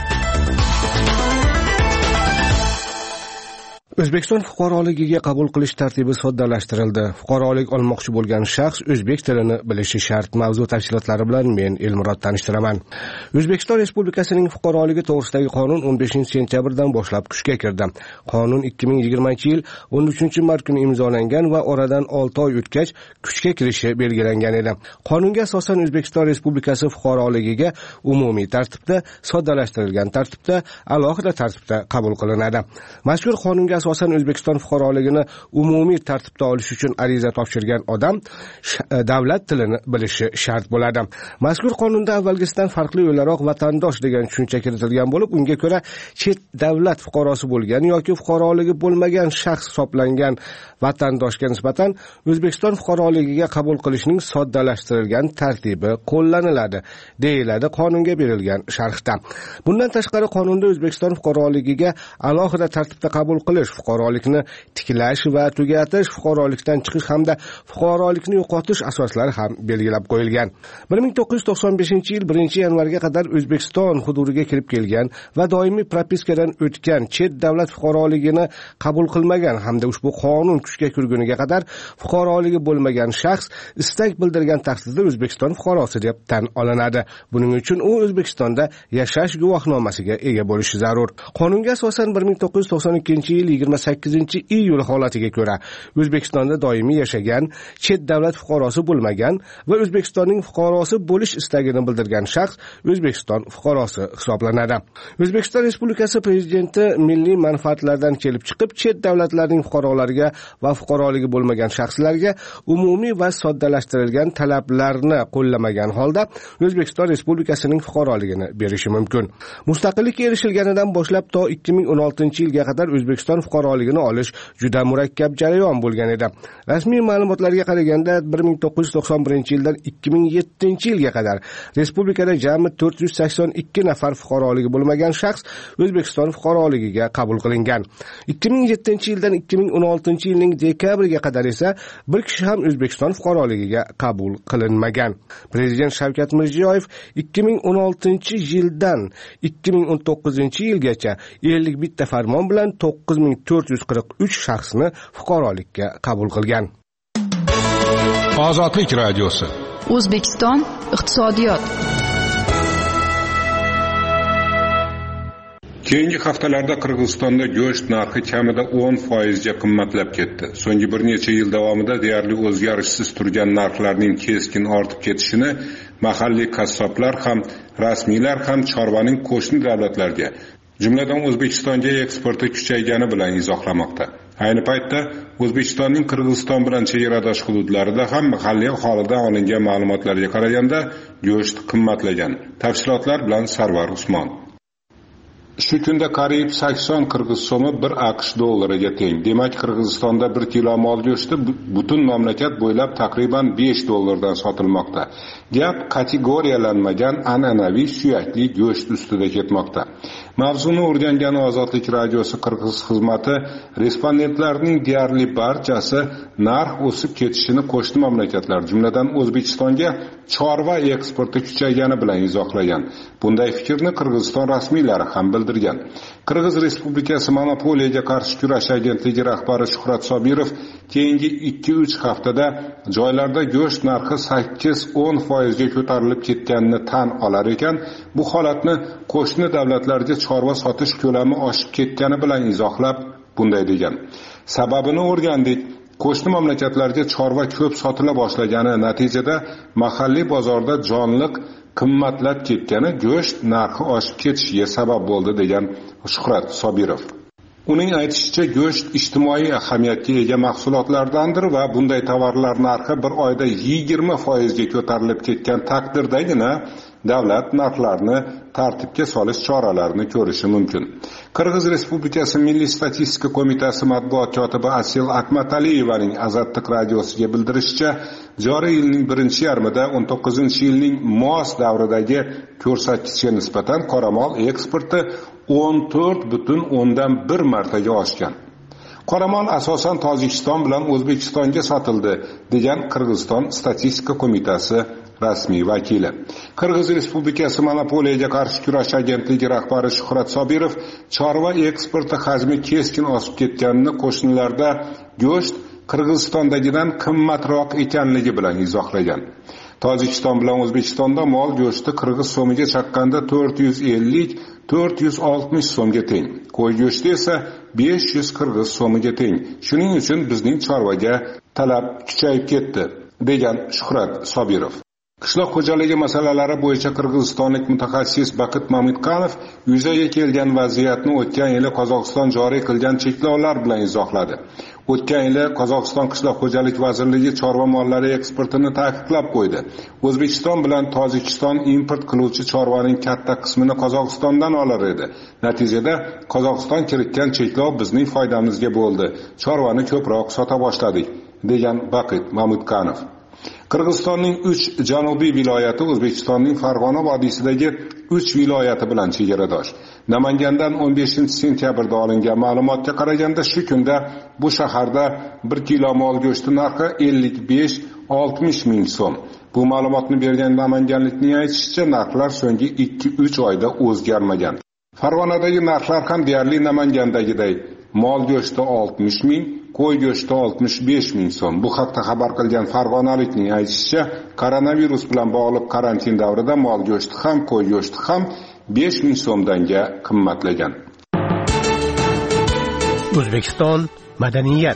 O'zbekiston fuqaroligiga qabul qilish tartibi soddalashtirildi. Fuqarolik olmoqchi bo'lgan shaxs o'zbek tilini bilishi shart. Mavzu tafsilotlari bilan men Elmurod tanishtiraman. O'zbekiston Respublikasining fuqaroligi to'g'risidagi qonun o'n beshinchi sentyabrdan boshlab kuchga kirdi. Qonun ikki ming yigirmanchi yil o'n uchinchi mart kuni imzolangan va oradan olti oy o'tgach kuchga kirishi belgilangan edi. Qonunga asosan O'zbekiston Respublikasi fuqaroligiga umumiy tartibda, soddalashtirilgan tartibda, alohida tartibda qabul qilinadi. Mazkur qonunga asosan O'zbekiston fuqaroligini umumiy tartibda olish uchun ariza topshirgan odam davlat tilini bilishi shart bo'ladi. Mazkur qonunda avvalgisidan farqli o'laroq vatandosh degan tushuncha kiritilgan bo'lib, unga ko'ra chet davlat fuqarosi bo'lgan yoki fuqaroligi bo'lmagan shaxs hisoblangan vatandoshga nisbatan O'zbekiston fuqaroligiga qabul qilishning soddalashtirilgan tartibi qo'llaniladi, deyiladi qonunga berilgan sharhda. Bundan tashqari qonunda O'zbekiston fuqaroligiga alohida tartibda qabul qilish, fuqarolikni tiklash va tugatish, fuqarolikdan chiqish hamda fuqarolikni yo'qotish asoslari ham belgilab qo'yilgan. bir ming to'qqiz yuz to'qson beshinchi yil birinchi yanvarga qadar O'zbekiston hududiga kirib kelgan va doimiy propiskadan o'tgan chet davlat fuqaroligini qabul qilmagan hamda ushbu qonun kuchga kirguniga qadar fuqaroligi bo'lmagan shaxs istak bildirgan taqdirda O'zbekiston fuqarosi deb tan olinadi. Buning uchun u O'zbekistonda yashash guvohnomasiga ega bo'lishi zarur. Qonunga asosan bir ming to'qqiz yuz to'qson ikkinchi yil yigirma sakkizinchi iyul holatiga ko'ra O'zbekistonda doimiy yashagan, chet davlat fuqarosi bo'lmagan va O'zbekistonning fuqarosi bo'lish istagini bildirgan shaxs O'zbekiston fuqarosi hisoblanadi. O'zbekiston Respublikasi Prezidenti milliy manfaatlardan kelib chiqib, chet davlatlarning fuqarolariga va fuqaroligi bo'lmagan shaxslarga umumiy va soddalashtirilgan talablarni qo'llamagan holda O'zbekiston Respublikasining fuqaroligini berishi mumkin. Mustaqillikka erishilganidan boshlab to ikki ming o'n oltinchi yilga qadar O'zbekiston fuqaroligini olish juda murakkab jarayon bo'lgan edi. Rasmiy ma'lumotlarga qaraganda bir ming to'qqiz yuz to'qson birinchi yildan ikki ming yettinchi yilga qadar respublikada jami to'rt yuz sakson ikki nafar fuqaroligi bo'lmagan shaxs O'zbekiston fuqaroligiga qabul qilingan. ikki ming yettinchi yildan ikki ming o'n oltinchi yilning dekabriga qadar esa bir kishi ham O'zbekiston fuqaroligiga qabul qilinmagan. Prezident Shavkat Mirziyoyev ikki ming o'n oltinchi yildan ikki ming o'n to'qqizinchi yilgacha ellik bitta farmon bilan to'qqiz ming to'rt yuz qirq uch shaxsni fuqarolikka qabul qilgan. Ozodlik radiosi. O'zbekiston iqtisodiyot. Keyingi haftalarda Qirg'izistonda go'sht narxi kamida o'n foizga qimmatlab ketdi. So'nggi bir necha yil davomida deyarli o'zgarishsiz turgan narxlarning keskin ortib ketishini mahalliy qassoblar ham, rasmiylar ham chorvaning qo'shni davlatlarga, jumladan O'zbekistonga eksporti kuchaygani bilan izohlamoqda. Ayni paytda O'zbekistonning Qirg'iziston bilan chegaradosh hududlarida ham mahalliy aholidan olingan ma'lumotlarga qaraganda go'sht qimmatlagan. Tafsilotlar bilan Sarvar Usmon. Shu kunda qariyb sakson qirg'iz so'mi bir AQSh dollariga teng. Demak, Qirg'izistonda bir kilo mol go'shti butun mamlakat bo'ylab taqriban besh dollardan sotilmoqda. Gap kategoriyalanmagan an'anaviy suyakli go'sht ustida ketmoqda. Mavzuni o'rgangan Ozodlik radiosi Qirg'iz xizmati respondentlarning deyarli barchasi narx o'sib ketishini qo'shni mamlakatlar, jumladan O'zbekistonga chorva eksporti kuchaygani bilan izohlagan. Bunday fikrni Qirg'iziston rasmiylari ham bildirgan. Qirg'iz Respublikasi monopoliyaga qarshi kurash agentligi rahbari Shuhrat Sobirov keyingi ikki uch haftada joylarda go'sht narxi sakkiz o'n foizga ko'tarilib ketganini tan olar ekan, bu holatni qo'shni davlatlarga chorva sotish ko'lami oshib ketgani bilan izohlab bunday degan. Sababini o'rgandik. Qo'shni mamlakatlarga chorva ko'p sotila boshlagani, natijada mahalliy bozorda jonliq qimmatlab ketgani go'sht narxi oshib ketishiga sabab bo'ldi, degan Shuhrat Sobirov. Uning aytishicha, go'sht ijtimoiy ahamiyatga ega mahsulotlardandir va bunday tovarlar narxi bir oyda yigirma foiz ga ko'tarilib ketgan taqdirdagina davlat narxlarni tartibga solish choralarini ko'rishi mumkin. Qirg'iz Respublikasi Milliy statistika qo'mitasi matbuot kotibi Asil Akmataliyevaning Azadlik radiosiga bildirishicha, joriy yilning birinchi yarmida o'n to'qqizinchi yilning mos davridagi ko'rsatkichga nisbatan qoramol eksporti o'n to'rt butun o'ndan bir martaga oshgan. Qoramol asosan Tojikiston bilan O'zbekistonga sotildi, degan Qirg'iziston statistika qo'mitasi rasmiy vakili. Qirg'iz Respublikasi Monopoliyaga qarshi kurash agentligi rahbari Shuhrat Sobirov chorva eksporti hajmi keskin oshib ketganini qo'shnilarda go'sht Qirg'izistondagidan qimmatroq ekanligi bilan izohlagan. Tojikiston bilan O'zbekistonda mol go'shti qirg'iz so'miga chaqqanda to'rt yuz ellik to'rt yuz oltmish so'mga teng. Qo'y go'shti esa besh yuz qirg'iz so'miga teng. Shuning uchun bizning chorvaga talab kuchayib ketdi, degan Shuhrat Sobirov. Qishloq xo'jaligi masalalari bo'yicha qirg'izistonlik mutaxassis Baqit Mamidqanov yuzaga kelgan vaziyatni o'tgan yili Qozog'iston joriy qilgan cheklovlar bilan izohladi. O'tgan yili Qozog'iston qishloq xo'jalik vazirligi chorva mollari eksportini taqiqlab qo'ydi. O'zbekiston bilan Tojikiston import qiluvchi chorvaning katta qismini Qozog'istondan olar edi. Natijada Qozog'iston kiritgan cheklov bizning foydamizga bo'ldi. Chorvani ko'proq sota boshladik, degan Baqit Mamidqanov. Qirg'izistonning uch janubiy viloyati O'zbekistonning Farg'ona vodiysidagi uch viloyati bilan chegaradosh. Namangandan o'n beshinchi sentyabrda olingan ma'lumotga qaraganda, shu kunda bu shaharda bir kilo mol go'shti narxi ellik besh oltmish ming so'm. Bu ma'lumotni bergan namanganlikning aytishicha, narxlar so'nggi ikki uch oyda o'zgarmagan. Farg'onadagi narxlar ham deyarli Namangandagiday. Mol go'shti oltmish ming, qo'y go'shti oltmish besh ming so'm. Bu haqda xabar qilgan farg'onalikning aytishicha, koronavirus bilan bog'liq karantin davrida mol go'shti ham, qo'y go'shti ham besh ming so'mdanga qimmatlagan. O'zbekiston madaniyat.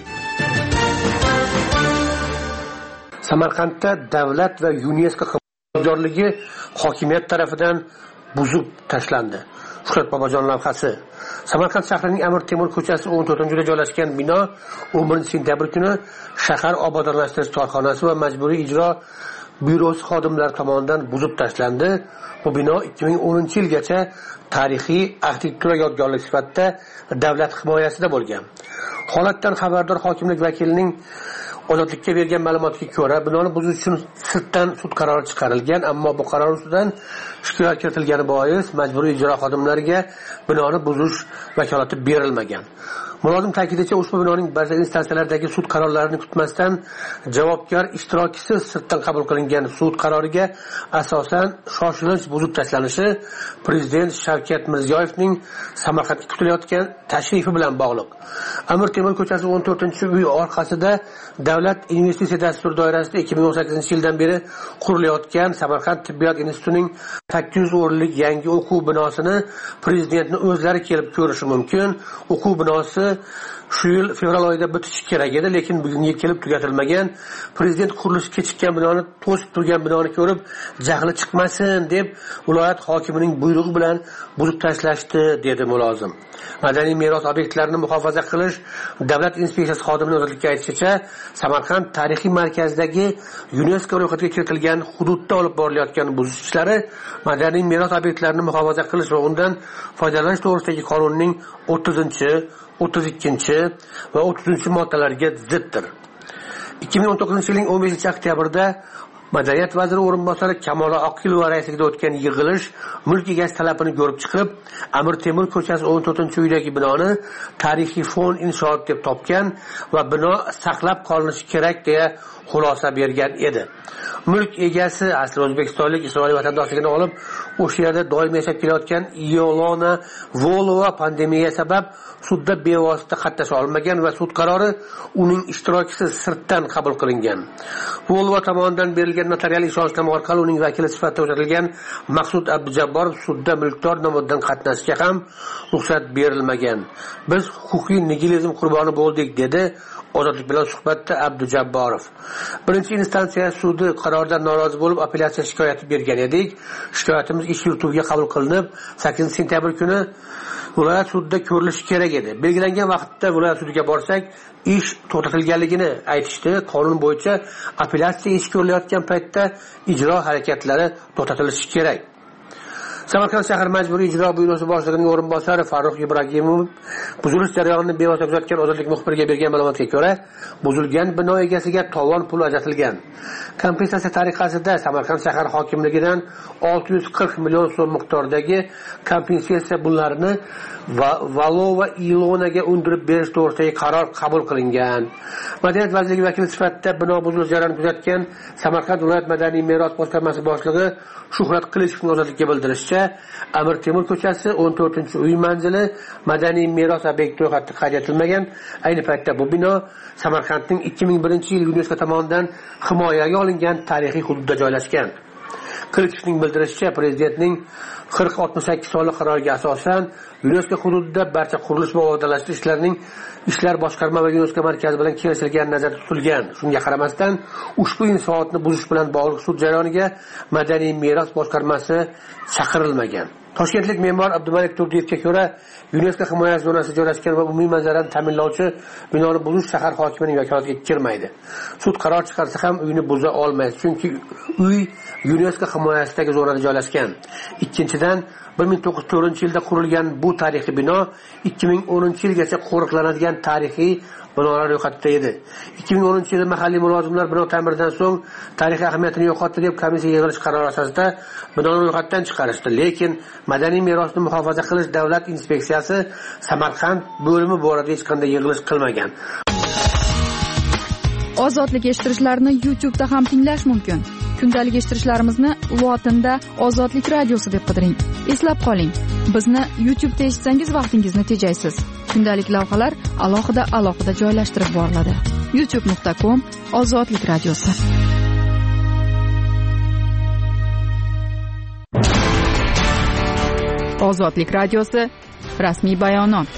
Samarqandda davlat va UNESCO xizmatkorligi hokimiyat tarafidan buzib tashlandi. Shuhrat Bobojon lavhasi. Samarqand shahrining Amir Temur ko'chasi o'n to'rtinchida joylashgan bino o'n birinchi sentyabr kuni shahar obodonlashtirish korxonasi va majburiy ijro byurosi xodimlari tomonidan buzib tashlandi. Bu bino ikki ming o'ninchi yilgacha tarixiy arxitektura yodgorligi sifatida davlat himoyasida bo'lgan. Holatdan xabardor hokimlik vakilining Ozodlikka bergan ma'lumotga ko'ra, binoni buzish uchun sirtdan sud qarori chiqarilgan, ammo bu qaror ustidan shikoyat kiritilgani bois majburiy ijro xodimlariga binoni buzish vakolati berilmagan. Mulozim ta'kidlanishicha, ushbu binoning barcha instansiyalardagi sud qarorlarini kutmasdan javobgar ishtirokisiz sirtdan qabul qilingan sud qaroriga asosan shoshilinch buzib tashlanishi Prezident Shavkat Mirziyoyevning Samarqandga kutilayotgan tashrifi bilan bog'liq. Amir Temur ko'chasi o'n to'rtinchi uy orqasida Davlat investitsiya dasturi doirasida ikki ming o'n sakkizinchi yildan beri qurilayotgan Samarqand tibbiyot institutining sakkiz yuz o'rinlik yangi o'quv binosini Prezidentning o'zlari kelib ko'rishi mumkin. O'quv binosi shu yil fevral oyida bitishi kerak edi, lekin bugunga kelib tugatilmagan. Prezident qurilishi kechikkan binoni, to'sib turgan binoni ko'rib, jahli chiqmasin deb viloyat hokimining buyrug'i bilan buzib tashlashdi, dedi mulozim. Madaniy meros obyektlarini muhofaza qilish davlat inspeksiyasi xodimining o'zlikka aytishicha, Samarqand tarixiy markazidagi UNESCO ro'yxatiga kiritilgan hududda olib borilayotgan buzish ishlari madaniy meros obyektlarini muhofaza qilish va undan foydalanish to'g'risidagi qonunning o'ttizinchi, o'ttiz ikkinchi va o'ttizinchi moddalariga ziddir. ikki ming o'n to'qqizinchi yilning o'n beshinchi oktyabrda Madaniyat vaziri o'rinbosari Kamola Oqilova raisligida o'tgan yig'ilish mulk egasi talabini ko'rib chiqib, Amir Temur ko'chasi o'n to'rtinchi uydagi binoni tarixiy fond inshoot deb topgan va bino saqlab qolinishi kerak deya xulosa bergan edi. Mulk egasi asli o'zbekistonlik Isroil vatandoshligini olib, o'sha yerda doim yashab kelayotgan Yolona Volova pandemiya sabab sudda bevosita qatnasha olmagan va sud qarori uning ishtirokisiz sirtdan qabul qilingan. Volova tomonidan berilgan notarial ishonchnoma orqali uning vakili sifatida o'rnatilgan Maqsud Abdujabborov sudda mulkdor nomidan qatnashishga ham ruxsat berilmagan. Biz huquqiy nigilizm qurboni bo'ldik, dedi Ozodlik bilan suhbatda Abdujabborov. Birinchi instansiya sudi qaroridan norozi bo'lib apellyatsiya shikoyati bergan edik. Shikoyatimiz ish yurituviga qabul qilinib, sakkizinchi sentyabr kuni viloyat sudida ko'rilishi kerak edi. Belgilangan vaqtda viloyat sudiga borsak, ish to'xtatilganligini aytishdi. Qonun bo'yicha apellyatsiya ish ko'rilayotgan paytda ijro harakatlari to'xtatilishi kerak. Samarqand shahar majburiy ijro byurosi boshlig'ining o'rinbosari Farruh Ibragimov buzilish jarayonini bevosita kuzatgan Ozodlik muxbiriga bergan ma'lumotga ko'ra, buzilgan bino egasiga tovon puli ajratilgan. Kompensatsiya tariqasida Samarqand shahar hokimligidan olti yuz qirq million so'm miqdoridagi kompensatsiya pullarini Valova Ilonaga undirib berish to'g'risidagi qaror qabul qilingan. Madaniyat vazirligi vakili sifatida bino buzilish jarayonini kuzatgan Samarqand viloyat madaniy meros boshqarmasi boshlig'i Shuhrat Qilichovning Ozodlikka bildirishicha, Amir Temur ko'chasi o'n to'rtinchi uy manzili madaniy meros obyekti ro'yxatga qayd etilmagan. Ayni paytda bu bino Samarqandning ikki ming birinchi yil UNESCO tomonidan himoyaga olingan tarixiy hududda joylashgan. Qilichovning bildirishicha, prezidentning qirq oltmish sakkiz sonli qaroriga asosan UNESCO hududida barcha qurilish va obodonlashtirish ishlarining ishlar boshqarma va UNESCO markazi bilan kelishilgan nazarda tutilgan. Shunga qaramasdan ushbu inshootni buzish bilan bog'liq sud jarayoniga madaniy meros boshqarmasi chaqirilmagan. Toshkentlik me'mor Abdumalik Turdiyevga ko'ra, UNESCO himoya zonasida joylashgan va umumiy manzarani ta'minlovchi binoni buzish shahar hokimining vakolatiga kirmaydi. Sud qaror chiqarsa ham uyni buza olmaydi, chunki uy UNESCO himoyasidagi zonada joylashgan. Ikkinchidan, bir ming to'qqiz yuz to'rtinchi yilda qurilgan bu tarixiy bino ikki ming o'ninchi yilgacha qo'riqlanadigan tarixiy binolar ro'yxatida edi. ikki ming o'ninchi yilda mahalliy mulozimlar bino ta'mirdan so'ng tarixiy ahamiyatini yo'qotdi deb komissiya yig'ilish qarori asosida binoni ro'yxatdan chiqarishdi. Lekin madaniy merosni muhofaza qilish davlat inspeksiyasi Samarqand bo'limi borada hech qanday yig'ilish qilmagan. Ozodlik eshittirishlarni YouTube da ham tinglash mumkin. Kundalik eshittirishlarimizni lotinda Ozodlik radiosi deb qidiring. Eslab qoling, bizni YouTube da eshitsangiz vaqtingizni tejaysiz. Kundalik lavhalar alohida alohida joylashtirib boriladi. youtube nuqta com Ozodlik radiosi. Ozodlik radiosi rasmiy bayonot.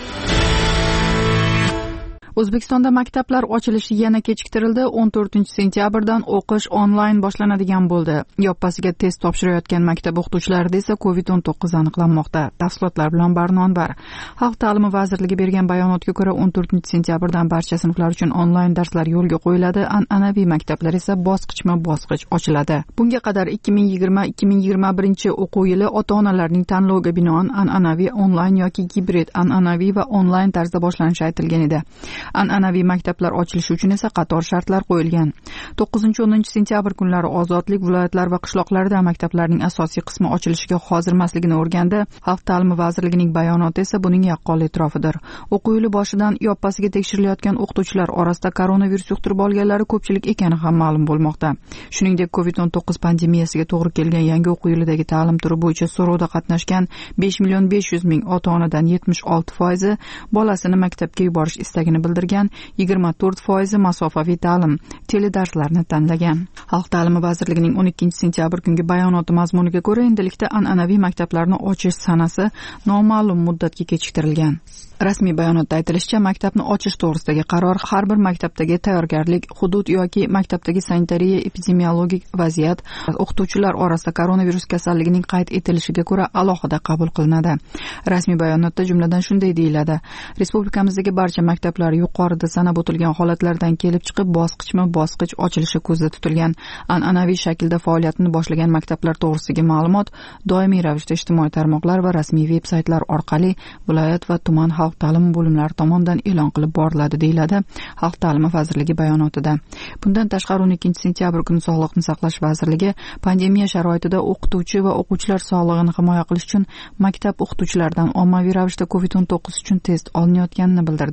O'zbekistonda maktablar ochilishi yana kechiktirildi. o'n to'rtinchi sentyabrdan o'qish onlayn boshlanadigan bo'ldi. Yoppasiga test topshirayotgan maktab o'qituvchilarida esa covid o'n to'qqiz aniqlanmoqda. Tafsilotlar bilan Barnon var. Xalq ta'limi vazirligi bergan bayonotga ko'ra, o'n to'rtinchi sentyabrdan barcha sinflar uchun onlayn darslar yo'lga qo'yiladi. An'anaviy maktablar esa bosqichma-bosqich ochiladi. Bunga qadar ikki ming yigirma ikki ming yigirma birinchi o'quv yili ota-onalarning tanloviga binoan an'anaviy, onlayn yoki gibrid, an'anaviy va onlayn tarzda boshlanishi aytilgan edi. An'anaviy maktablar ochilishi uchun esa qator shartlar qo'yilgan. to'qqizinchi o'ninchi sentyabr kunlari Ozodlik viloyatlar va qishloqlarda maktablarning asosiy qismi ochilishiga hozir emasligini o'rgandi. Xalq ta'limi vazirligining bayonoti esa buning yaqqol e'tirofidir. O'quv yili boshidan yoppasiga tekshirilayotgan o'qituvchilar orasida koronavirus yuqtirib olganlari ko'pchilik ekani ham ma'lum bo'lmoqda. Shuningdek, covid o'n to'qqiz pandemiyasiga to'g'ri kelgan yangi o'quv yilidagi ta'lim turi bo'yicha so'rovda qatnashgan besh million besh yuz ming ota-onadan yetmish olti foizi bolasini maktabga yuborish istagini bildirgan. yigirma to'rt foizi masofaviy ta'lim, teledarslarni tanlagan. Xalq ta'limi vazirligining o'n ikkinchi sentyabr kungi bayonoti mazmuniga ko'ra, endilikda an'anaviy maktablarni ochish sanasi noma'lum muddatga kechiktirilgan. Rasmiy bayonotda aytilishicha, maktabni ochish to'g'risidagi qaror har bir maktabdagi tayyorgarlik, hudud yoki maktabdagi sanitariya epidemiologik vaziyat, o'qituvchilar orasida koronavirus kasalligining qayd etilishiga ko'ra alohida qabul qilinadi. Rasmiy bayonotda jumladan shunday deyiladi: Respublikamizdagi barcha maktablar yuqorida sanab o'tilgan holatlardan kelib chiqib bosqichma-bosqich ochilishi ko'zda tutilgan. An'anaviy shaklda faoliyatini boshlagan maktablar to'g'risidagi ma'lumot doimiy ravishda ijtimoiy tarmoqlar va rasmiy veb-saytlar orqali viloyat va tuman xalq ta'limi bo'limlari tomonidan e'lon qilib boriladi, deyiladi Xalq ta'limi vazirligi bayonotida. Bundan tashqari o'n ikkinchi sentyabr kuni Sog'liqni saqlash vazirligi pandemiya sharoitida o'qituvchi va o'quvchilar sog'lig'ini himoya qilish uchun maktab o'qituvchilaridan ommaviy ravishda covid o'n to'qqiz uchun test olinayotganini bildirdi.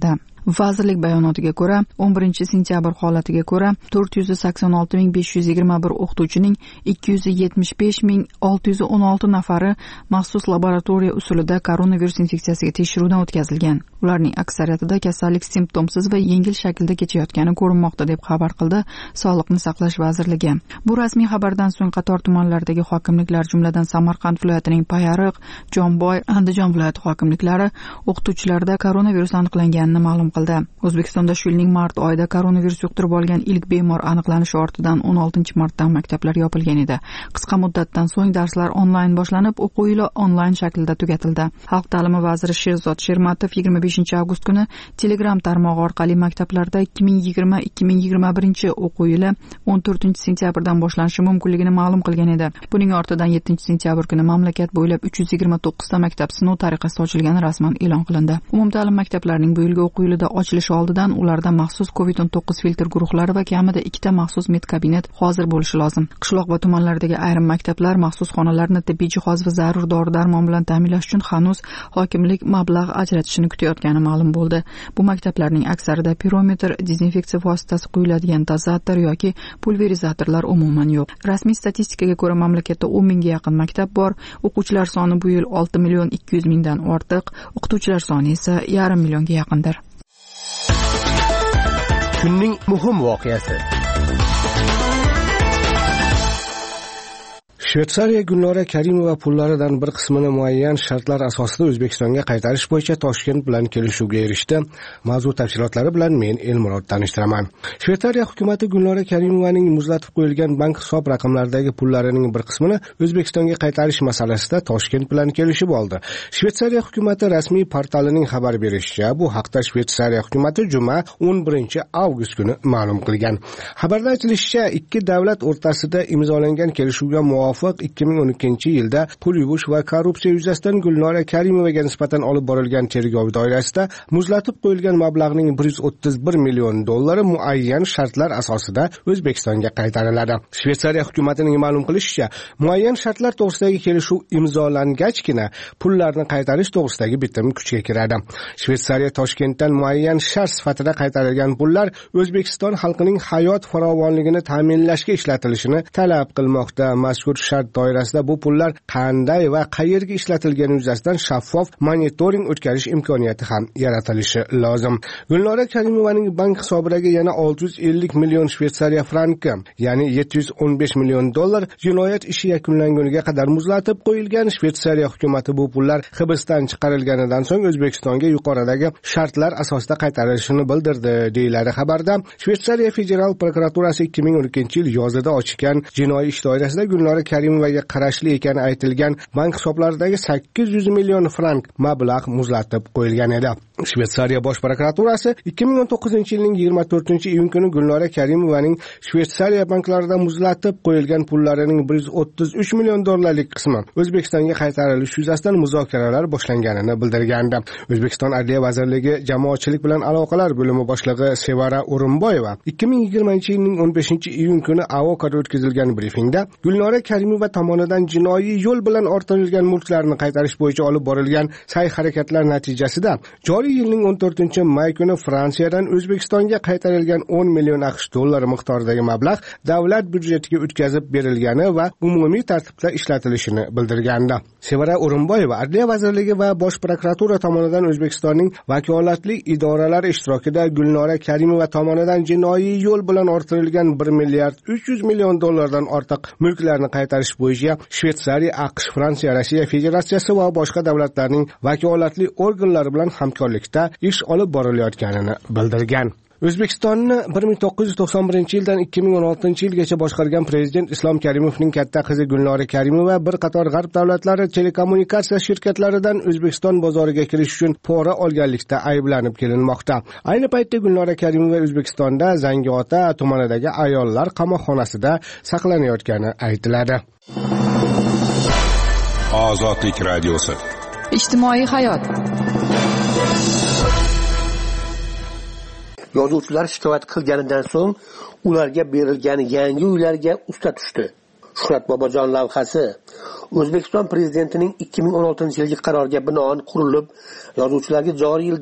Vazirlik bayonotiga ko'ra, o'n birinchi sentyabr holatiga ko'ra to'rt yuz sakson olti ming besh yuz yigirma bir o'qituvchining ikki yuz yetmish besh ming olti yuz o'n olti nafari maxsus laboratoriya usulida koronavirus infeksiyasiga tekshiruvdan o'tkazilgan. Ularning aksariyatida kasallik simptomsiz va yengil shaklda kechayotgani ko'rinmoqda deb xabar qildi Sog'liqni saqlash vazirligi. Bu rasmiy xabardan so'ng qator tumanlardagi hokimliklar, jumladan Samarqand viloyatining Payariq, Jomboy, Andijon viloyati hokimliklari o'qituvchilarda koronavirus aniqlanganini ma'lum qildi. O'zbekistonda shu yilning mart oyida koronavirus yuqtirib olgan ilk bemor aniqlanishi ortidan o'n oltinchi martdan maktablar yopilgan edi. Qisqa muddatdan so'ng darslar onlayn boshlanib, o'quv yili onlayn shaklda tugatildi. Xalq ta'limi vaziri Sherzod Shermatov yigirma beshinchi avgust kuni Telegram tarmog'i orqali maktablarda ikki ming yigirma ikki ming yigirma birinchi o'quv yili o'n to'rtinchi sentyabrdan boshlanishi mumkinligini ma'lum qilgan edi. Buning ortidan yettinchi sentyabr kuni mamlakat bo'ylab uch yuz yigirma to'qqiz ta maktab sinov tariqasida ochilgani rasman e'lon qilindi. Umumta'lim maktablarining bu yilgi o'quv yilida ochilishi oldidan ularda maxsus covid o'n to'qqiz filtr guruhlari va kamida ikkita maxsus medkabinet hozir bo'lishi lozim. Qishloq va tumanlardagi ayrim maktablar maxsus xonalarni tibbiy jihoz va zarur dori-darmon bilan ta'minlash uchun hanuz hokimlik mablag' ajratishini kutayotgani ma'lum bo'ldi. Bu maktablarning aksarida pirometr, dezinfeksiya vositasi quyiladigan dozator yoki pulverizatorlar umuman yo'q. Rasmiy statistikaga ko'ra mamlakatda o'n mingga yaqin maktab bor. O'quvchilar soni bu yil olti million ikki yuz mingdan ortiq, o'qituvchilar soni esa yarim millionga yaqindir. Kunning muhim voqeasi. Shveysariya Gulnora Karimova pullaridan bir qismini muayyan shartlar asosida O'zbekistonga qaytarish bo'yicha Toshkent bilan kelishuvga erishdi. Mavzu tafsilotlari bilan men Elmurod tanishtiraman. Shveysariya hukumatı Gulnora Karimovaning muzlatib qo'yilgan bank hisob raqamlaridagi pullarining bir qismini O'zbekistonga qaytarish masalasida Toshkent bilan kelishib oldi. Shveysariya hukumatı rasmiy portalining xabar berishicha, bu haqda Shveysariya hukumatı juma o'n birinchi avgust kuni ma'lum qilgan. Xabarda aytilishicha, ikki davlat o'rtasida imzolangan kelishuvga muvofiq ikki ming o'n ikkinchi yilda pul yuvish va korrupsiya yuzasidan Gulnora Karimovaga nisbatan olib borilgan tergov doirasida muzlatib qo'yilgan mablag'ning bir yuz o'ttiz bir million dollari muayyan shartlar asosida O'zbekistonga qaytariladi. Shveysariya hukumatining ma'lum qilishicha, muayyan shartlar to'g'risidagi kelishuv imzolangachgina pullarni qaytarish to'g'risidagi bitim kuchga kiradi. Shveysariya Toshkentdan muayyan shart sifatida qaytarilgan pullar O'zbekiston xalqining hayot farovonligini ta'minlashga ishlatilishini talab qilmoqda. Mazkur shart doirasida bu pullar qanday va qayerga ishlatilgani yuzasidan shaffof monitoring o'tkazish imkoniyati ham yaratilishi lozim. Gulnora Karimovaning bank hisobidagi yana olti yuz ellik million Shveysariya franki, ya'ni yetti yuz o'n besh million dollar jinoyat ishi yakunlanguniga qadar muzlatib qo'yilgan. Shveysariya hukumatı bu pullar hibsdan chiqarilganidan so'ng O'zbekistonga yuqoridagi shartlar asosida qaytarilishini bildirdi, deyiladi xabarda. Shveysariya federal prokuraturasi ikki ming o'n ikkinchi yil yozida ochgan jinoiy ish doirasida Gulnora Karimovaga qarashli ekani aytilgan bank hisoblaridagi sakkiz yuz million frank mablag' muzlatib qo'yilgan edi. Shveysariya bosh prokuraturasi ikki ming o'n to'qqizinchi yilning yigirma to'rtinchi iyun kuni Gulnora Karimovaning Shveysariya banklarida muzlatib qo'yilgan pullarining bir yuz o'ttiz uch million dollarlik qismi O'zbekistonga qaytarilishi yuzasidan muzokaralar boshlanganini bildirgandi. O'zbekiston Adliya vazirligi jamoatchilik bilan aloqalar bo'limi boshlig'i Sevara O'rinboyeva ikki ming yigirmanchi yilning o'n beshinchi iyun kuni Avokoda o'tkazilgan brifingda Gulnora Karimova tomonidan jinoiy yo'l bilan orttirilgan mulklarni qaytarish bo'yicha olib borilgan sa'y-harakatlar natijasida joriy yilning o'n to'rtinchi may kuni Fransiyadan O'zbekistonga qaytarilgan o'n million aqsh dollari miqdoridagi mablag' davlat byudjetiga o'tkazib berilgani va umumiy tartibda ishlatilishini bildirgandi. Sevara O'rinboyeva Adliya vazirligi va bosh prokuratura tomonidan O'zbekistonning vakolatli idoralari ishtirokida Gulnora Karimova tomonidan jinoiy yo'l bilan orttirilgan bir milliard uch yuz million dollardan ortiq mulklarni qaytarish bo'yicha Shveysariya, AQSh, Fransiya, Rossiya Federatsiyasi va boshqa davlatlarning vakolatli organlari bilan hamkorlikda ish olib borilayotganini bildirgan. O'zbekistonni bir ming to'qqiz yuz to'qson birinchi yildan ikki ming o'n oltinchi yilgacha boshqargan prezident Islom Karimovning katta qizi Gulnora Karimova bir qator g'arb davlatlari telekommunikatsiya shirkatlaridan O'zbekiston bozoriga kirish uchun pora olganlikda ayblanib kelinmoqda. Ayni paytda Gulnora Karimova O'zbekistonda Zangiota tumanidagi ayollar qamoqxonasida saqlanayotgani aytiladi. Ozodlik radiosi. Ijtimoiy hayot. Yozuvchilar shikoyat qilganidan so'ng ularga berilgan yangi uylarga usta tushdi. Shuhrat Bobojon lavhasi O'zbekiston prezidentining ikki ming o'n oltinchi yilgi qaroriga binoan qurilib, yozuvchilarga joriy yilda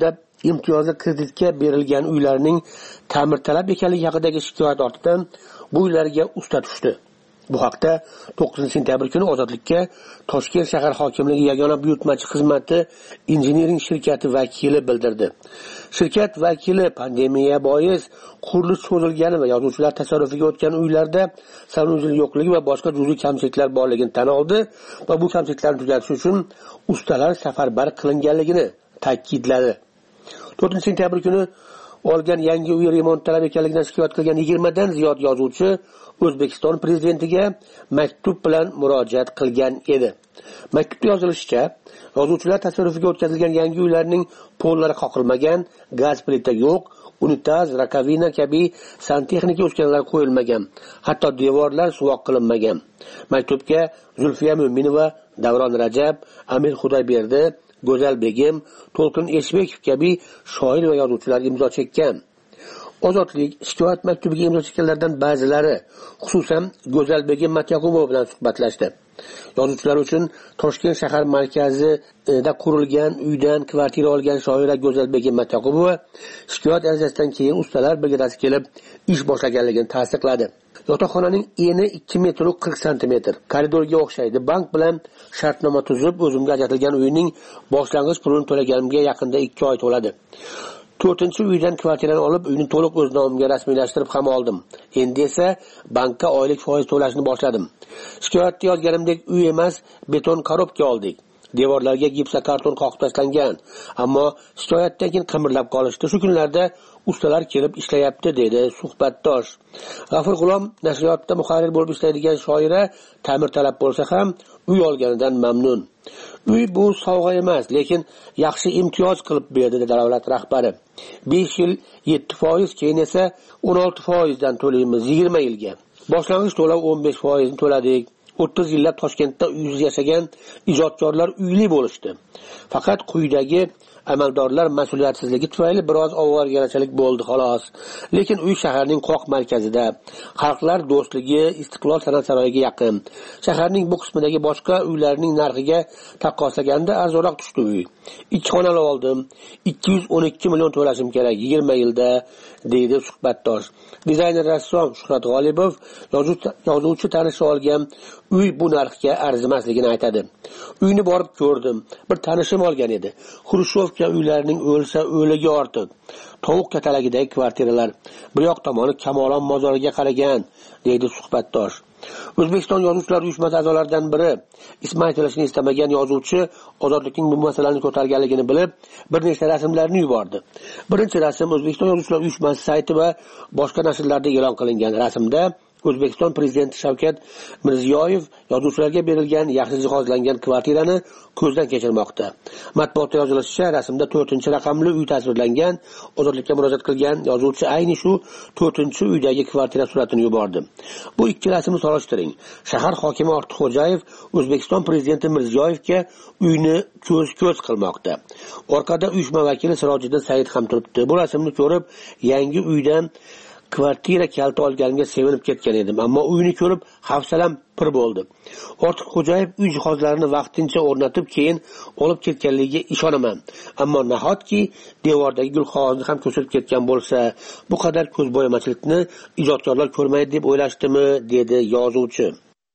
imtiyozli kreditga berilgan uylarning ta'mirtalab ekanligi haqidagi shikoyat ortidan bu uylarga usta tushdi. Bu haqda to'qqizinchi sentyabr kuni Ozodlikka Toshkent shahar hokimligi yagona buyurtmachi xizmati injiniring shirkati vakili bildirdi. Shirkat vakili pandemiya bois qurilish cho'zilgani va yozuvchilar tasarrufiga o'tgan uylarda sanusiz yo'qligi va boshqa juz'iy kamchiliklar borligini tan oldi va bu kamchiliklarni tuzatish uchun ustalar safarbar qilinganligini ta'kidladi. to'rtinchi sentyabr kuni olgan yangi uy remont talab ekanligidan shikoyat qilgan yigirma dan ziyod yozuvchi O'zbekiston prezidentiga maktub bilan murojaat qilgan edi. Maktubda yozilishicha, yozuvchilar tasarrufiga o'tkazilgan yangi uylarning pollari qoqilmagan, gaz plita yo'q, unitaz, rakovina kabi santexnika uskunalar qo'yilmagan, hatto devorlar suvoq qilinmagan. Maktubga Zulfiya Mo'minova, Davron Rajab, Amir Xudoyberdi, Go'zal Begim, To'lqin Eshbekov kabi shoir va yozuvchilar imzo chekkan. Ozodlik shikoyat maktubiga imzo chekkanlardan ba'zilari, xususan Go'zal Begim Matyaqubova bilan suhbatlashdi. Yozuvchilar uchun Toshkent shahar markazida qurilgan uydan kvartira olgan shoira Go'zal Begim Matyaqubova shikoyat arizasidan keyin ustalar brigadasi kelib ish boshlaganligini tasdiqladi. Yotoqxonaning eni ikki metr qirq santimetr, koridorga o'xshaydi. Bank bilan shartnoma tuzib, o'zimga ajratilgan uyning boshlang'ich pulini to'laganimga yaqinda ikki oy to'ladi. to'rtinchi uydan kvartirani olib, uyni to'liq o'z nomimga rasmiylashtirib ham oldim. Endi esa bankka oylik foiz to'lashni boshladim. Shikoyatda yozganimdek uy emas, beton korobka oldik. Devorlarga gipsokarton qoqib tashlangan. Ammo shikoyatdan keyin qimirlab qolishdi. Shu kunlarda ustalar kelib ishlayapti, dedi suhbatdosh. G'afur G'ulom nashriyotda muharrir bo'lib ishlaydigan shoira ta'mir talab bo'lsa ham uy olganidan mamnun. Uy bu sovg'a emas, lekin yaxshi imtiyoz qilib berdi, dedi davlat rahbari. besh yil yetti foiz, keyin esa o'n olti foiz dan to'laymiz yigirma yilga. Boshlang'ich to'lov o'n besh foiz ni to'ladik. o'ttiz yillab Toshkentda uysiz yashagan ijodkorlar uyli bo'lishdi. Faqat quyidagi amaldorlar mas'uliyatsizligi tufayli biroz ovoragarchilik bo'ldi xolos. Lekin uy shaharning qoq markazida, xalqlar do'stligi Istiqlol san'at saroyiga yaqin. Shaharning bu qismidagi boshqa uylarning narxiga taqqoslaganda arzonroq tushdi uy. Ikki xonali oldim. ikki yuz o'n ikki million to'lashim kerak yigirma yilda, deydi suhbatdosh. Dizayner rassom Shuhrat G'olibov yozuvchi tanishi olgan uy bu narxga arzimasligini aytadi. Uyni borib ko'rdim. Bir tanishim olgan edi. Xrushchevka uylarining o'lsa o'ligi ortiq. Tovuq katalagidagi kvartiralar. Bir yoq tomoni Kamolon mozoriga qaragan, deydi suhbatdosh. O'zbekiston Yozuvchilar uyushmasi a'zolaridan biri ismi aytilishini istamagan yozuvchi Ozodlikning bu masalani ko'targanligini bilib, bir nechta rasmlarni yubordi. Birinchi rasm O'zbekiston Yozuvchilar uyushmasi sayti va boshqa nashrlarda e'lon qilingan. Rasmda O'zbekiston prezidenti Shavkat Mirziyoyev yozuvchilarga berilgan yaxshi jihozlangan kvartirani ko'zdan kechirmoqda. Matbuotda yozilishicha, rasmda to'rtinchi raqamli uy tasvirlangan. Ozodlikka murojaat qilgan yozuvchi ayni shu to'rtinchi uydagi kvartira suratini yubordi. Bu ikki rasmni solishtiring. Shahar hokimi Ortiqxo'jayev O'zbekiston prezidenti Mirziyoyevga uyni ko'z-ko'z qilmoqda. Orqada uyushma vakili Sirojiddin Said ham turibdi. Bu rasmni ko'rib, yangi uydan kvartira kaliti olganimga sevinib ketgan edim, ammo uyni ko'rib hafsalam pir bo'ldi. Ortiqxo'jayev uy jihozlarini vaqtincha o'rnatib, keyin olib ketganligiga ishonaman. Ammo nahotki devordagi gulqog'ozni ham ko'chirib ketgan bo'lsa, bu qadar ko'zbo'yamachilikni ijodkorlar ko'rmaydi deb o'ylashdimi, dedi yozuvchi.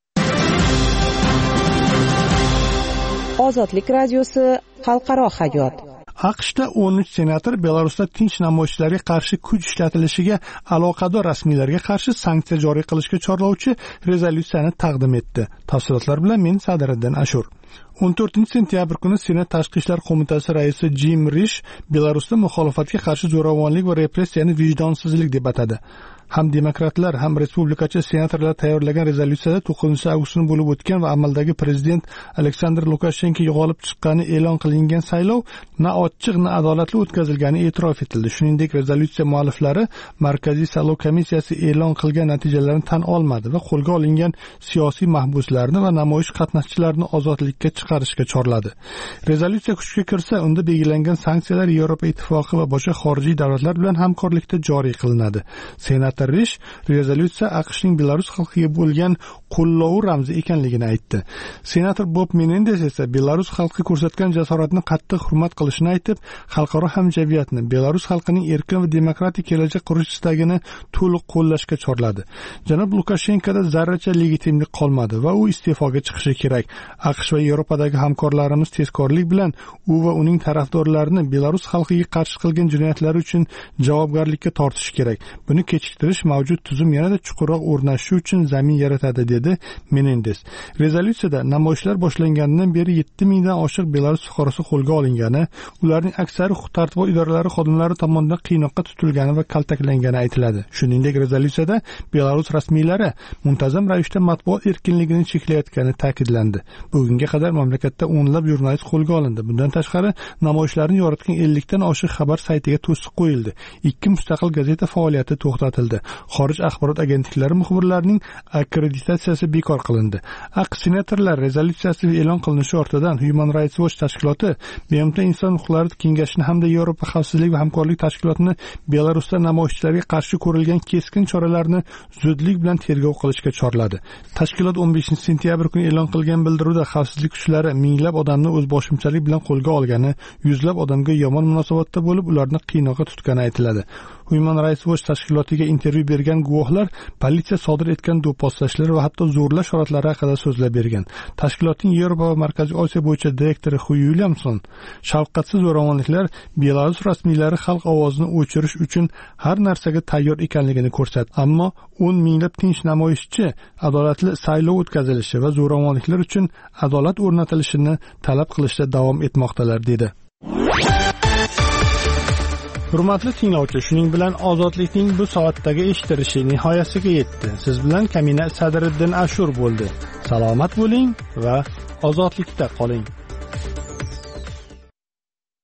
Ozodlik radiosi xalqaro hayot. AQShda o'n uch senator Belarusda tinch namoyishlarga qarshi kuch ishlatilishiga aloqador rasmiylarga qarshi sanksiya joriy qilishga chorlovchi rezolyutsiyani taqdim etdi. Tafsilotlar bilan men Sadiriddin Ashur. o'n to'rtinchi sentyabr kuni Senat Tashqi ishlar qo'mitasi raisi Jim Rish Belarusda muxolifatga qarshi zo'ravonlik va repressiyani vijdonsizlik deb atadi. Ham demokratlar, ham respublikachi senatorlar tayyorlagan rezolyutsiyada to'qqizinchi avgust kuni bo'lib o'tgan va amaldagi prezident Aleksandr Lukashenkoga g'olib chiqqani e'lon qilingan saylov na ochiq, na adolatli o'tkazilgani e'tirof etildi. Shuningdek, rezolyutsiya mualliflari Markaziy saylov komissiyasi e'lon qilgan natijalarni tan olmadi va qo'lga olingan siyosiy mahbuslarni va namoyish qatnashchilarini ozodlikka chiqarishga chorladi. Rezolyutsiya kuchga kirsa, unda belgilangan sanksiyalar Yevropa ittifoqi va boshqa xorijiy davlatlar bilan hamkorlikda joriy qilinadi. Senat Walter Rish rezolyutsiya AQShning Belarus xalqiga bo'lgan qo'llovi ramzi ekanligini aytdi. Senator Bob Menendez esa Belarus xalqi ko'rsatgan jasoratni qattiq hurmat qilishini aytib, xalqaro hamjamiyatni Belarus xalqining erkin va demokratik kelajak qurish istagini to'liq qo'llashga chorladi. Janob Lukashenkoda zarracha legitimlik qolmadi va u iste'foga chiqishi kerak. AQSh va Yevropadagi hamkorlarimiz tezkorlik bilan u va uning tarafdorlarini Belarus xalqiga qarshi qilgan jinoyatlari uchun javobgarlikka tortish kerak. Buni kechiktirish mavjud tuzum yanada chuqurroq o'rnashishi uchun zamin yaratadi, dedi Menendez. Rezolyutsiyada namoyishlar boshlanganidan beri yetti mingdan oshiq Belarus fuqarosi qo'lga olingani, ularning aksari huquq-tartibot idoralari xodimlari tomonidan qiynoqqa tutilgani va kaltaklangani aytiladi. Shuningdek, rezolyutsiyada Belarus rasmiylari muntazam ravishda matbuot erkinligini cheklayotgani ta'kidlandi. Bugunga qadar mamlakatda o'nlab jurnalist qo'lga olindi. Bundan tashqari, namoyishlarni yoritgan ellik dan oshiq xabar saytiga to'siq qo'yildi. Ikki mustaqil gazeta faoliyati to'xtatildi. Xorij axborot agentliklari muxbirlarining akkreditatsiyasi bekor qilindi. AQSh senatorlar rezolyutsiyasi e'lon qilinishi ortidan Human Rights Watch tashkiloti, B M T Inson huquqlari kengashini hamda Yevropa xavfsizlik va hamkorlik tashkilotini Belarusda namoyishchilarga qarshi ko'rilgan keskin choralarni zudlik bilan tergov qilishga chorladi. Tashkilot o'n beshinchi sentyabr kuni e'lon qilgan bildiruvda xavfsizlik kuchlari minglab odamni o'zboshimchalik bilan qo'lga olgani, yuzlab odamga yomon munosabatda bo'lib, ularni qiynoqqa tutgani aytiladi. Human Rights Watch tashkilotiga intervyu bergan guvohlar politsiya sodir etgan do'pposlashlar va hatto zo'rlash holatlari haqida so'zlab bergan. Tashkilotning Yevropa va Markaziy Osiyo bo'yicha direktori Hu Williamson shafqatsiz zo'ravonliklar Belarus rasmiylari xalq ovozini o'chirish uchun har narsaga tayyor ekanligini ko'rsatdi. Ammo o'n minglab tinch namoyishchi adolatli saylov o'tkazilishi va zo'ravonliklar uchun adolat o'rnatilishini talab qilishda davom etmoqdalar, dedi. Hurmatli tinglovchi, shuning bilan ozodlikning bu soatdagi eshittirishi nihoyasiga yetdi. Siz bilan Kamina Sadriddin Ashur bo'ldi. Salomat bo'ling va ozodlikda qoling.